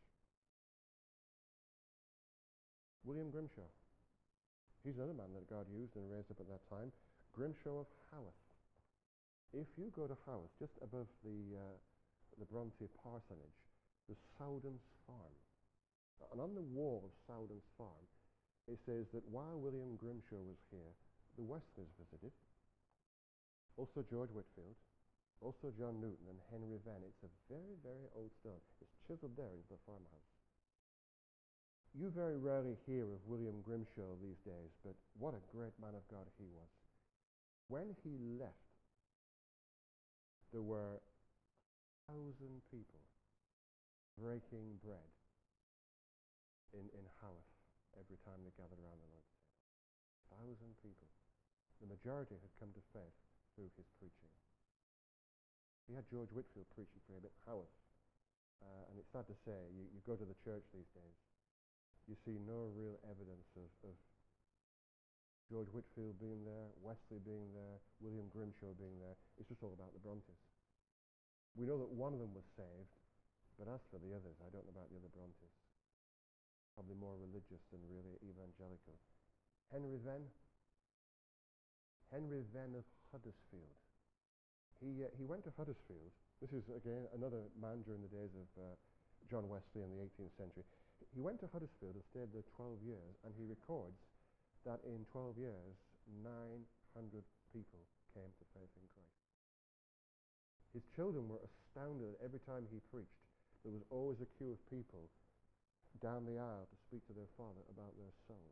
Speaker 1: William Grimshaw. He's another man that God used and raised up at that time. Grimshaw of Haworth. If you go to Haworth, just above the uh, the Bronte parsonage, there's Sowden's farm. And on the wall of Sowden's farm, it says that while William Grimshaw was here, the Wesleys visited. Also George Whitefield. Also John Newton and Henry Venn. It's a very, very old stone. It's chiseled there into the farmhouse. You very rarely hear of William Grimshaw these days, but what a great man of God he was. When he left, there were a thousand people breaking bread in, in Haworth every time they gathered around the Lord's table. A thousand people. The majority had come to faith through his preaching. He had George Whitefield preaching for him at Haworth. Uh, and it's sad to say, you, you go to the church these days, you see no real evidence of, of George Whitefield being there, Wesley being there, William Grimshaw being there. It's just all about the Brontes. We know that one of them was saved, but as for the others, I don't know about the other Brontes. Probably more religious than really evangelical. Henry Venn. Henry Venn of Huddersfield. He, uh, he went to Huddersfield. This is, again, another man during the days of uh, John Wesley in the eighteenth century. He went to Huddersfield and stayed there twelve years, and he records that in twelve years, nine hundred people came to faith in Christ. His children were astounded every time he preached. There was always a queue of people down the aisle to speak to their father about their soul.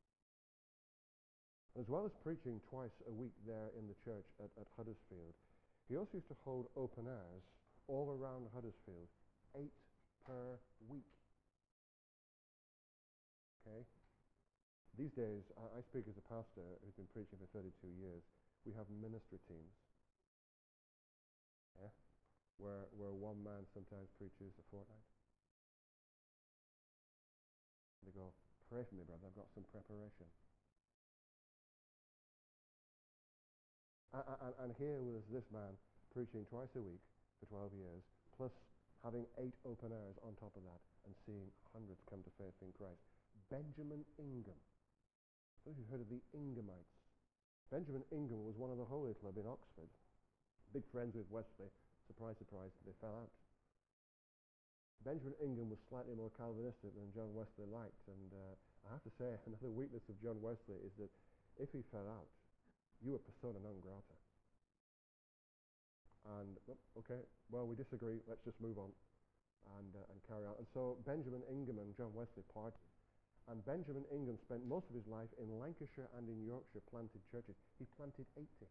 Speaker 1: As well as preaching twice a week there in the church at, at Huddersfield, he also used to hold open airs all around Huddersfield, eight per week. Okay? These days, I, I speak as a pastor who's been preaching for thirty-two years. We have ministry teams, yeah, where where one man sometimes preaches a fortnight. They go, pray for me, brother, I've got some preparation. And, and, and here was this man preaching twice a week for twelve years, plus having eight open airs on top of that, and seeing hundreds come to faith in Christ. Benjamin Ingham. I don't know if you've heard of the Inghamites. Benjamin Ingham was one of the Holy Club in Oxford. Big friends with Wesley. Surprise, surprise, they fell out. Benjamin Ingham was slightly more Calvinistic than John Wesley liked, and uh, I have to say, another weakness of John Wesley is that if he fell out, you were persona non grata. And, okay, well, we disagree, let's just move on and, uh, and carry on. And so Benjamin Ingham and John Wesley parted. And Benjamin Ingham spent most of his life in Lancashire and in Yorkshire planted churches. He planted eighty.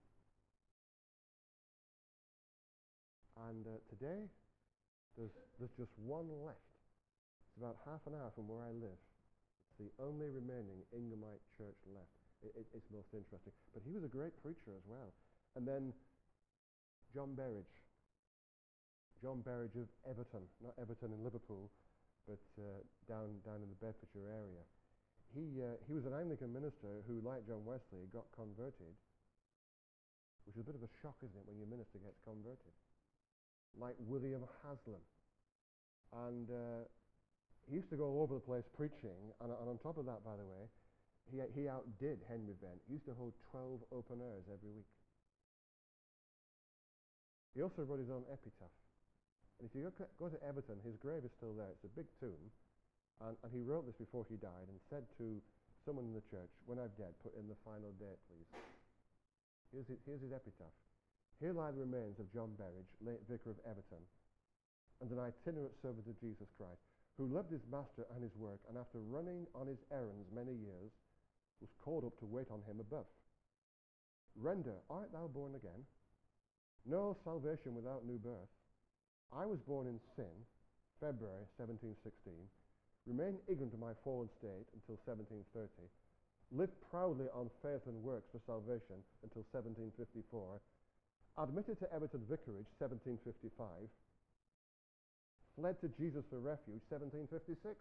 Speaker 1: And uh, today, there's, there's just one left. It's about half an hour from where I live. It's the only remaining Inghamite church left. It, it, it's most interesting. But he was a great preacher as well. And then John Berridge. John Berridge of Everton, not Everton in Liverpool, but uh, down down in the Bedfordshire area. He uh, he was an Anglican minister who, like John Wesley, got converted, which is a bit of a shock, isn't it, when your minister gets converted? Like William Haslam. And uh, he used to go all over the place preaching, and, and on top of that, by the way, he he outdid Henry Venn. He used to hold twelve open airs every week. He also wrote his own epitaph. And if you go, go to Everton, his grave is still there. It's a big tomb. And, and he wrote this before he died and said to someone in the church, when I'm dead, put in the final date, please. Here's his, here's his epitaph. Here lie the remains of John Berridge, late vicar of Everton, and an itinerant servant of Jesus Christ, who loved his master and his work, and after running on his errands many years, was called up to wait on him above. Render, art thou born again? No salvation without new birth. I was born in sin, February seventeen sixteen, remained ignorant of my fallen state until seventeen thirty, lived proudly on faith and works for salvation until seventeen fifty-four, admitted to Everton Vicarage seventeen fifty-five, fled to Jesus for refuge seventeen fifty-six,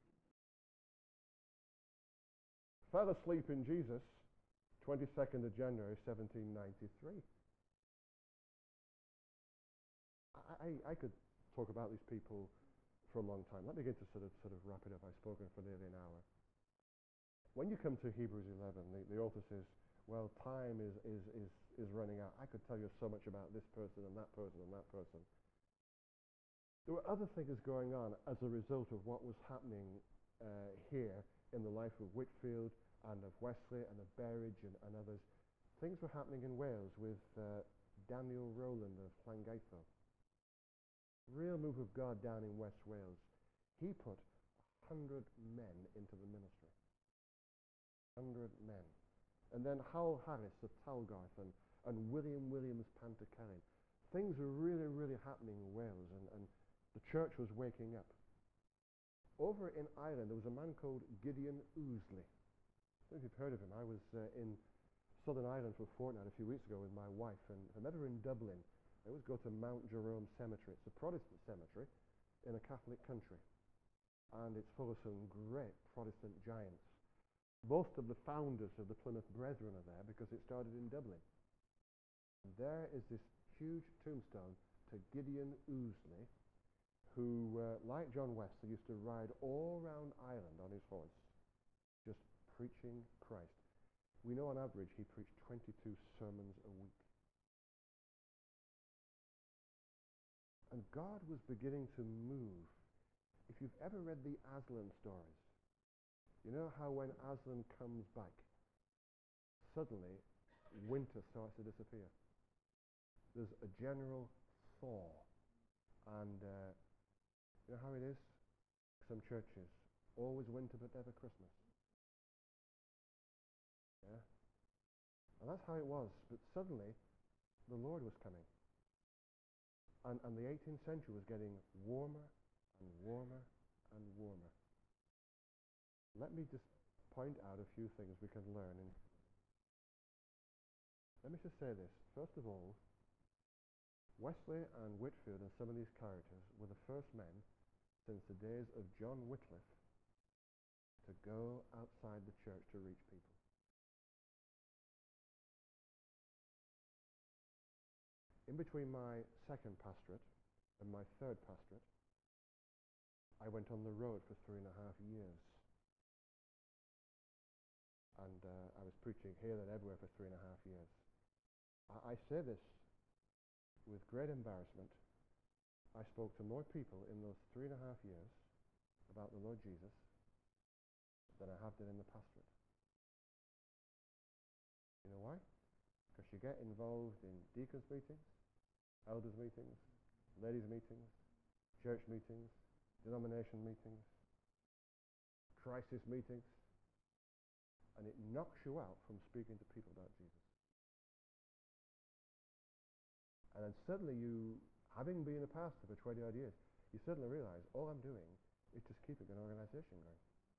Speaker 1: fell asleep in Jesus twenty-second of January seventeen ninety-three. I, I, I could talk about these people for a long time. Let me begin to sort of sort of wrap it up. I've spoken for nearly an hour. When you come to Hebrews eleven, the, the author says, well, time is, is, is, is running out. I could tell you so much about this person and that person and that person. There were other things going on as a result of what was happening uh, here in the life of Whitefield and of Wesley and of Berridge and, and others. Things were happening in Wales with uh, Daniel Rowland of Llangeitho. Real move of God down in West Wales. He put a hundred men into the ministry. Hundred men. And then Howell Harris of Talgarth and, and William Williams Panterkelly. Things were really, really happening in Wales, and, and the church was waking up. Over in Ireland, there was a man called Gideon Ouseley. I don't know if you've heard of him. I was uh, in Southern Ireland for a fortnight a few weeks ago with my wife, and if I'm ever in Dublin, I always go to Mount Jerome Cemetery. It's a Protestant cemetery in a Catholic country, and it's full of some great Protestant giants. Most of the founders of the Plymouth Brethren are there because it started in Dublin. And there is this huge tombstone to Gideon Ouseley, who, uh, like John Wesley, used to ride all around Ireland on his horse, just preaching Christ. We know on average he preached twenty-two sermons a week. And God was beginning to move. If you've ever read the Aslan stories, you know how when Aslan comes back, suddenly winter starts to disappear. There's a general thaw. And uh, you know how it is? Some churches, always winter but never Christmas. Yeah? And that's how it was. But suddenly, the Lord was coming. And, and the eighteenth century was getting warmer and warmer and warmer. Let me just point out a few things we can learn. In Let me just say this. First of all, Wesley and Whitefield and some of these characters were the first men since the days of John Wycliffe to go outside the church to reach people. In between my second pastorate and my third pastorate, I went on the road for three and a half years. And uh, I was preaching here and everywhere for three and a half years. I, I say this with great embarrassment. I spoke to more people in those three and a half years about the Lord Jesus than I have done in the pastorate. You know why? Because you get involved in deacons meetings, elders meetings, ladies meetings, church meetings, denomination meetings, crisis meetings, and it knocks you out from speaking to people about Jesus. And then suddenly you, having been a pastor for twenty odd years, you suddenly realize all I'm doing is just keeping an organization going.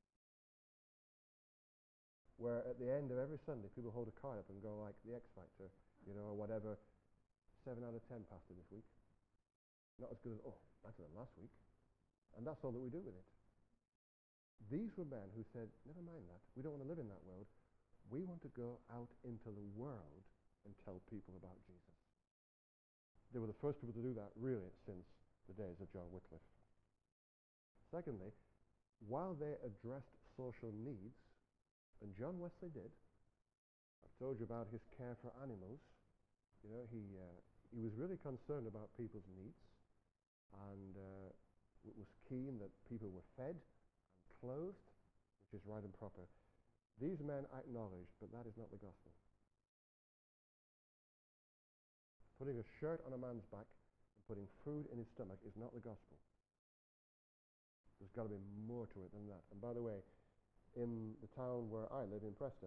Speaker 1: Where at the end of every Sunday, people hold a card up and go like the X Factor, you know, or whatever, seven out of ten pastor this week. Not as good as, oh, better than last week. And that's all that we do with it. These were men who said, never mind that. We don't want to live in that world. We want to go out into the world and tell people about Jesus. They were the first people to do that, really, since the days of John Wycliffe. Secondly, while they addressed social needs, and John Wesley did, I've told you about his care for animals. You know, he uh, he was really concerned about people's needs, and uh, was keen that people were fed and clothed, which is right and proper. These men acknowledged, but that is not the gospel. Putting a shirt on a man's back and putting food in his stomach is not the gospel. There's got to be more to it than that. And by the way, in the town where I live, in Preston,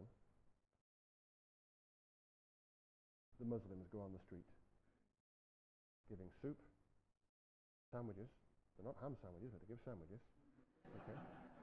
Speaker 1: the Muslims go on the street giving soup, sandwiches. They're not ham sandwiches, but they give sandwiches. Okay.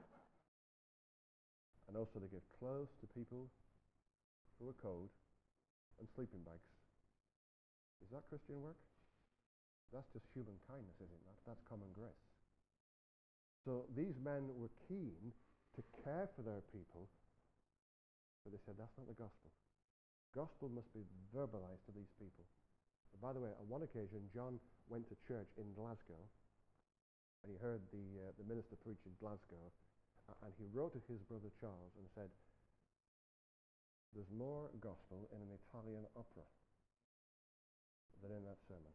Speaker 1: And also they give clothes to people who are cold and sleeping bags. Is that Christian work? That's just human kindness, isn't it? That's common grace. So these men were keen to care for their people, but they said that's not the gospel. Gospel must be verbalized to these people. And by the way, on one occasion, John went to church in Glasgow, and he heard the uh, the minister preach in Glasgow, uh, and he wrote to his brother Charles and said, "There's more gospel in an Italian opera than in that sermon."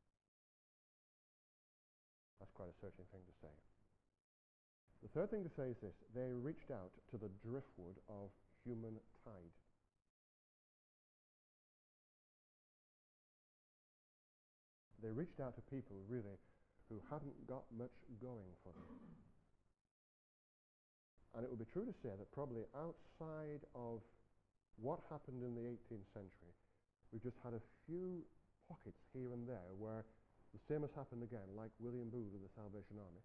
Speaker 1: That's quite a searching thing to say. The third thing to say is this: they reached out to the driftwood of human tide. They reached out to people, really, who hadn't got much going for them. And it would be true to say that probably outside of what happened in the eighteenth century, we've just had a few pockets here and there where the same has happened again, like William Booth of the Salvation Army,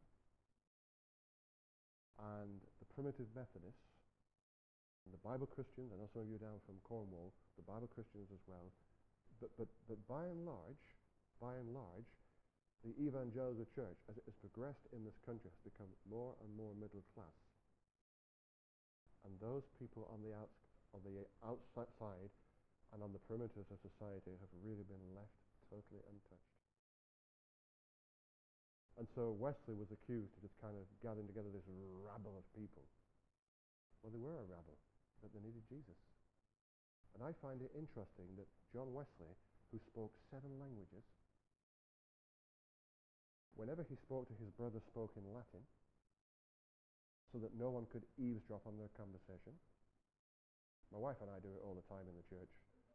Speaker 1: and the primitive Methodists, and the Bible Christians, and also you down from Cornwall, the Bible Christians as well. But, but, but by and large, by and large, the evangelical church, as it has progressed in this country, has become more and more middle class. And those people on the outs on the outside and on the perimeters of society have really been left totally untouched. And so Wesley was accused of just kind of gathering together this rabble of people. Well, they were a rabble, but they needed Jesus. And I find it interesting that John Wesley, who spoke seven languages, whenever he spoke to his brother, spoke in Latin, so that no one could eavesdrop on their conversation. My wife and I do it all the time in the church.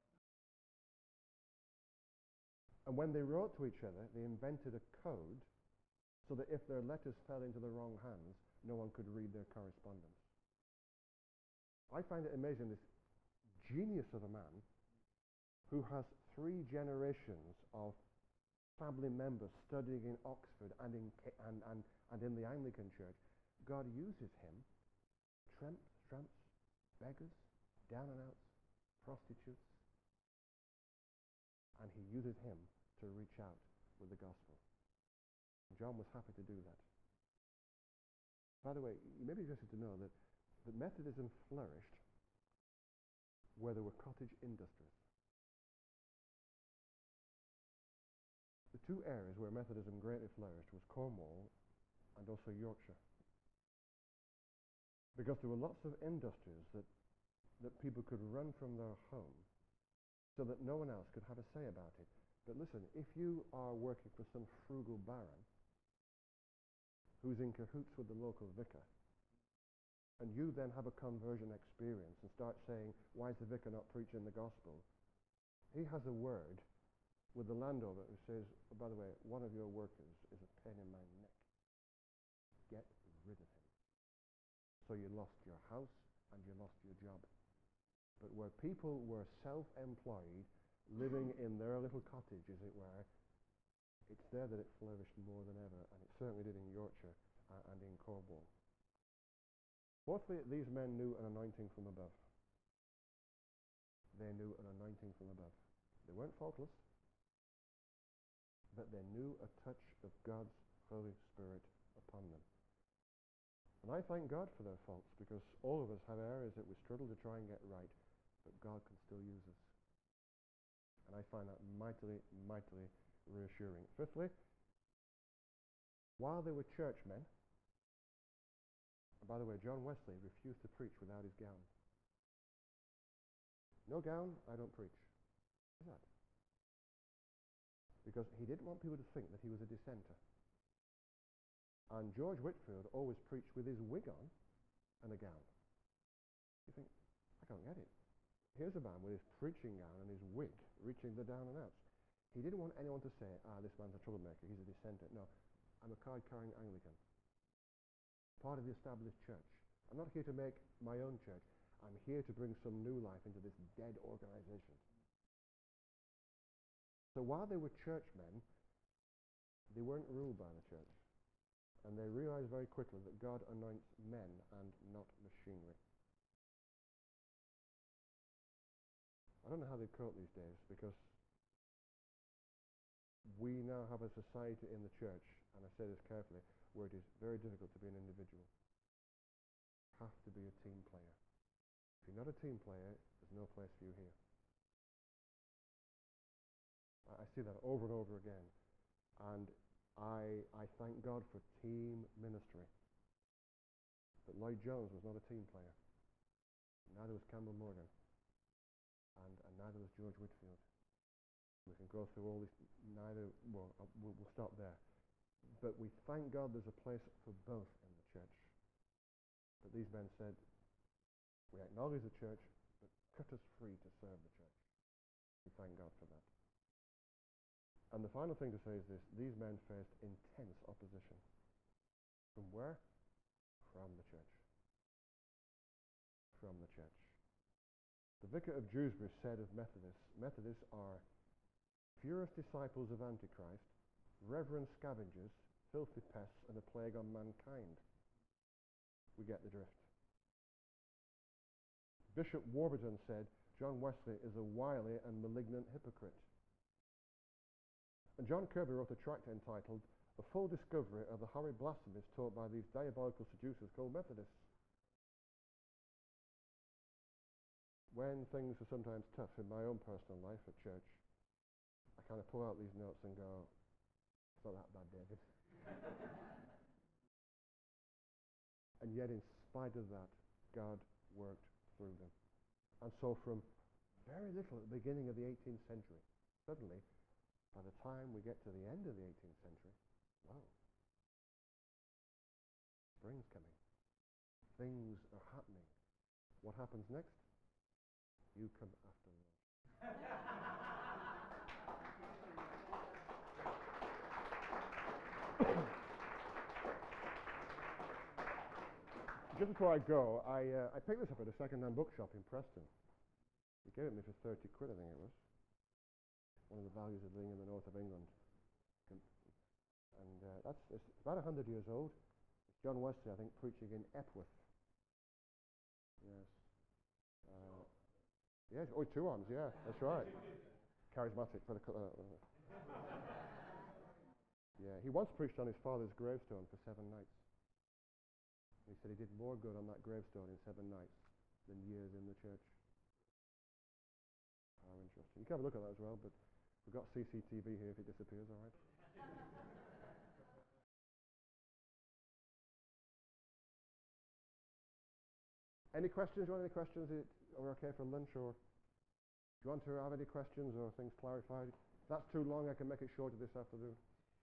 Speaker 1: And when they wrote to each other, they invented a code so that if their letters fell into the wrong hands, no one could read their correspondence. I find it amazing, this genius of a man who has three generations of family members studying in Oxford and in, and, and, and in the Anglican Church. God uses him, tramps, tramps, beggars, down and outs, prostitutes, and he uses him to reach out with the gospel. John was happy to do that. By the way, you may be interested to know that, that Methodism flourished where there were cottage industries. The two areas where Methodism greatly flourished was Cornwall and also Yorkshire. Because there were lots of industries that, that people could run from their home so that no one else could have a say about it. But listen, if you are working for some frugal baron who's in cahoots with the local vicar, and you then have a conversion experience and start saying, why is the vicar not preaching the gospel? He has a word with the landowner who says, oh, by the way, one of your workers is a pain in my neck. Get rid of him. So you lost your house and you lost your job. But where people were self-employed, living in their little cottage, as it were, it's there that it flourished more than ever, and it certainly did in Yorkshire uh, and in Cornwall. Fourthly, these men knew an anointing from above. They knew an anointing from above. They weren't faultless, but they knew a touch of God's Holy Spirit upon them. And I thank God for their faults, because all of us have areas that we struggle to try and get right, but God can still use us. And I find that mightily, mightily reassuring. Fifthly, while they were churchmen, and by the way, John Wesley refused to preach without his gown. No gown, I don't preach. Why is that? Because he didn't want people to think that he was a dissenter. And George Whitefield always preached with his wig on and a gown. You think, I can't get it. Here's a man with his preaching gown and his wig reaching the down and outs. He didn't want anyone to say, ah, this man's a troublemaker, he's a dissenter. No, I'm a card-carrying Anglican, part of the established church. I'm not here to make my own church. I'm here to bring some new life into this dead organization. So while they were churchmen, they weren't ruled by the church. And they realized very quickly that God anoints men and not machinery. I don't know how they cope these days, because we now have a society in the church, and I say this carefully, where it is very difficult to be an individual. You have to be a team player. If you're not a team player, there's no place for you here. I, I see that over and over again. And I, I thank God for team ministry. But Lloyd Jones was not a team player. Neither was Campbell Morgan. And, and neither was George Whitefield. We can go through all this, neither, well, we'll, we'll stop there. But we thank God there's a place for both in the church. But these men said, we acknowledge the church, but cut us free to serve the church. We thank God for that. And the final thing to say is this: these men faced intense opposition. From where? From the church. From the church. The Vicar of Dewsbury said of Methodists, Methodists are furious disciples of Antichrist, reverend scavengers, filthy pests, and a plague on mankind. We get the drift. Bishop Warburton said, John Wesley is a wily and malignant hypocrite. And John Kirby wrote a tract entitled, A Full Discovery of the Horrid Blasphemies Taught by These Diabolical Seducers Called Methodists. When things are sometimes tough in my own personal life at church, I kind of pull out these notes and go, it's not that bad, David. And yet, in spite of that, God worked through them. And so from very little at the beginning of the eighteenth century, suddenly, by the time we get to the end of the eighteenth century, wow, spring's coming. Things are happening. What happens next? You come after lunch. Just before I go, I, uh, I picked this up at a second-hand bookshop in Preston. They gave it me for thirty quid, I think it was. One of the values of being in the north of England. And uh, that's it's about one hundred years old. It's John Wesley, I think, preaching in Epworth. Yes. Uh, yes, oh, two arms, yeah, that's right. Charismatic for the... Uh, yeah, he once preached on his father's gravestone for seven nights. He said he did more good on that gravestone in seven nights than years in the church. How interesting. You can have a look at that as well, but we've got C C T V here if it disappears, all right? Any questions? Do you want any questions? Are we okay for lunch, or do you want to have any questions or things clarified? If that's too long, I can make it shorter this afternoon.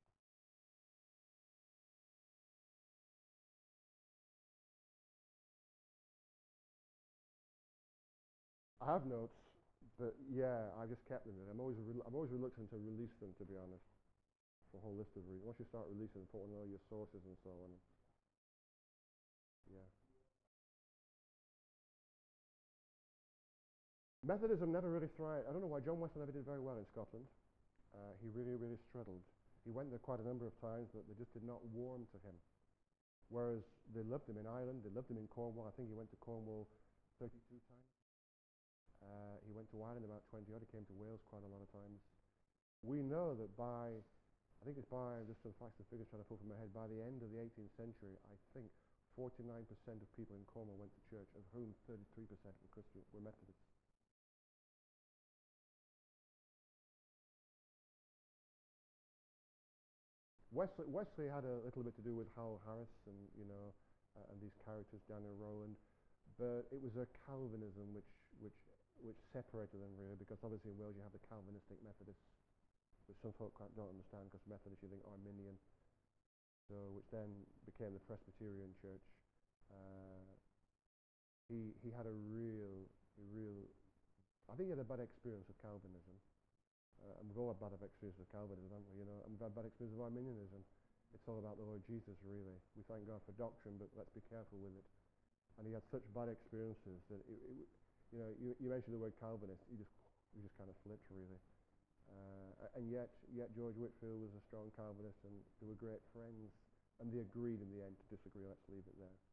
Speaker 1: I have notes, but yeah, I've just kept them. I'm always re I'm always reluctant to release them, to be honest, for a whole list of reasons. Once you start releasing them, put on all your sources and so on. Yeah. Methodism never really thrived. I don't know why John Wesley never did very well in Scotland. Uh, he really, really struggled. He went there quite a number of times, but they just did not warm to him. Whereas they loved him in Ireland, they loved him in Cornwall. I think he went to Cornwall thirty-two times. Uh, he went to Ireland about twenty odd. He came to Wales quite a lot of times. We know that by, I think it's by, just some facts and figures trying to pull from my head, by the end of the eighteenth century, I think forty-nine percent of people in Cornwall went to church, of whom thirty-three percent were Christian, were Methodists. Wesley, Wesley had a little bit to do with Howell Harris and, you know, uh, and these characters, Daniel Rowland, but it was a Calvinism which, which, which separated them really, because obviously in Wales you have the Calvinistic Methodists, which some folk don't understand because Methodists you think Arminian, so which then became the Presbyterian Church. Uh, he he had a real, a real, I think he had a bad experience of Calvinism. Uh, and we've all had bad experiences of Calvinism, haven't we? You know, and we've had bad experiences of Arminianism. It's all about the Lord Jesus, really. We thank God for doctrine, but let's be careful with it. And he had such bad experiences that, it, it, you know, you, you mentioned the word Calvinist, you just, you just kind of flipped, really. Uh, and yet, yet George Whitefield was a strong Calvinist, and they were great friends, and they agreed in the end to disagree. Let's leave it there.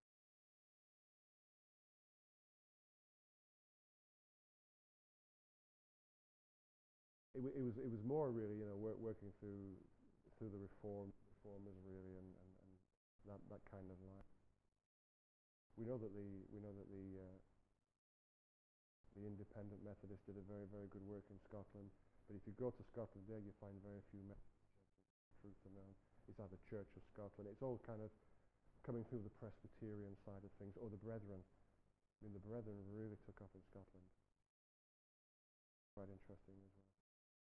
Speaker 1: It, it was it was more really, you know, work, working through through the reform reformers really, and, and, and that that kind of line. We know that the we know that the uh, the Independent Methodists did a very very good work in Scotland. But if you go to Scotland there, you find very few Methodists. Truth to known, it's either Church of Scotland. It's all kind of coming through the Presbyterian side of things, or the Brethren. I mean, the Brethren really took off in Scotland. Quite interesting as well.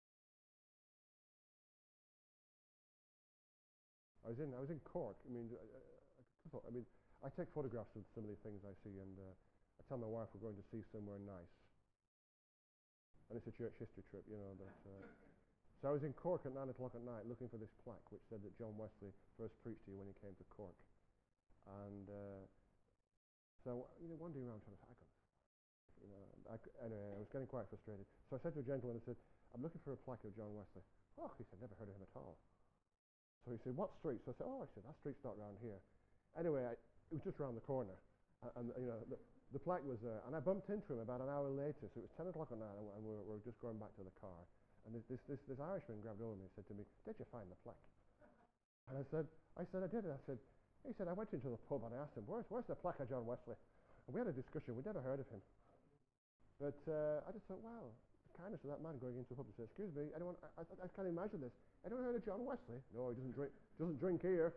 Speaker 1: I was in I was in Cork. I mean, I, I, I mean, I take photographs of some of the things I see, and uh, I tell my wife we're going to see somewhere nice, and it's a church history trip, you know. But uh, so I was in Cork at nine o'clock at night, looking for this plaque which said that John Wesley first preached here when he came to Cork, and uh, so you know, wandering around trying to, I couldn't, you know, I, anyway, I was getting quite frustrated. So I said to a gentleman, I said, I'm looking for a plaque of John Wesley. Oh, he said, never heard of him at all. So he said, what street? So I said, oh, I said, that street's not around here. Anyway, I, it was just around the corner. And, and you know, the, the plaque was there. And I bumped into him about an hour later. So it was ten o'clock at night, and, and we were, we were just going back to the car. And this, this, this, this Irishman grabbed over me and said to me, did you find the plaque? And I said, I said, I did. And I said, he said, I went into the pub and I asked him, where's, where's the plaque of John Wesley? And we had a discussion. We'd never heard of him. But uh, I just thought, wow, the kindness of that man going into a pub and saying, excuse me, anyone, I, I, I can't imagine this. Anyone heard of John Wesley? No, he doesn't drink, doesn't drink here.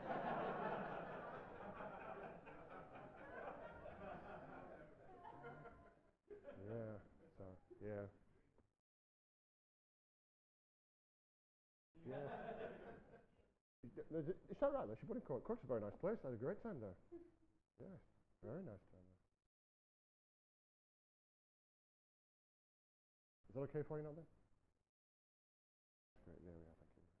Speaker 1: Yeah, so, yeah. Yeah. Is that right? They should put in Cork. Cork's a very nice place. I had a great time there. Yeah, very nice time there. Is that okay for you, not then? Great, there we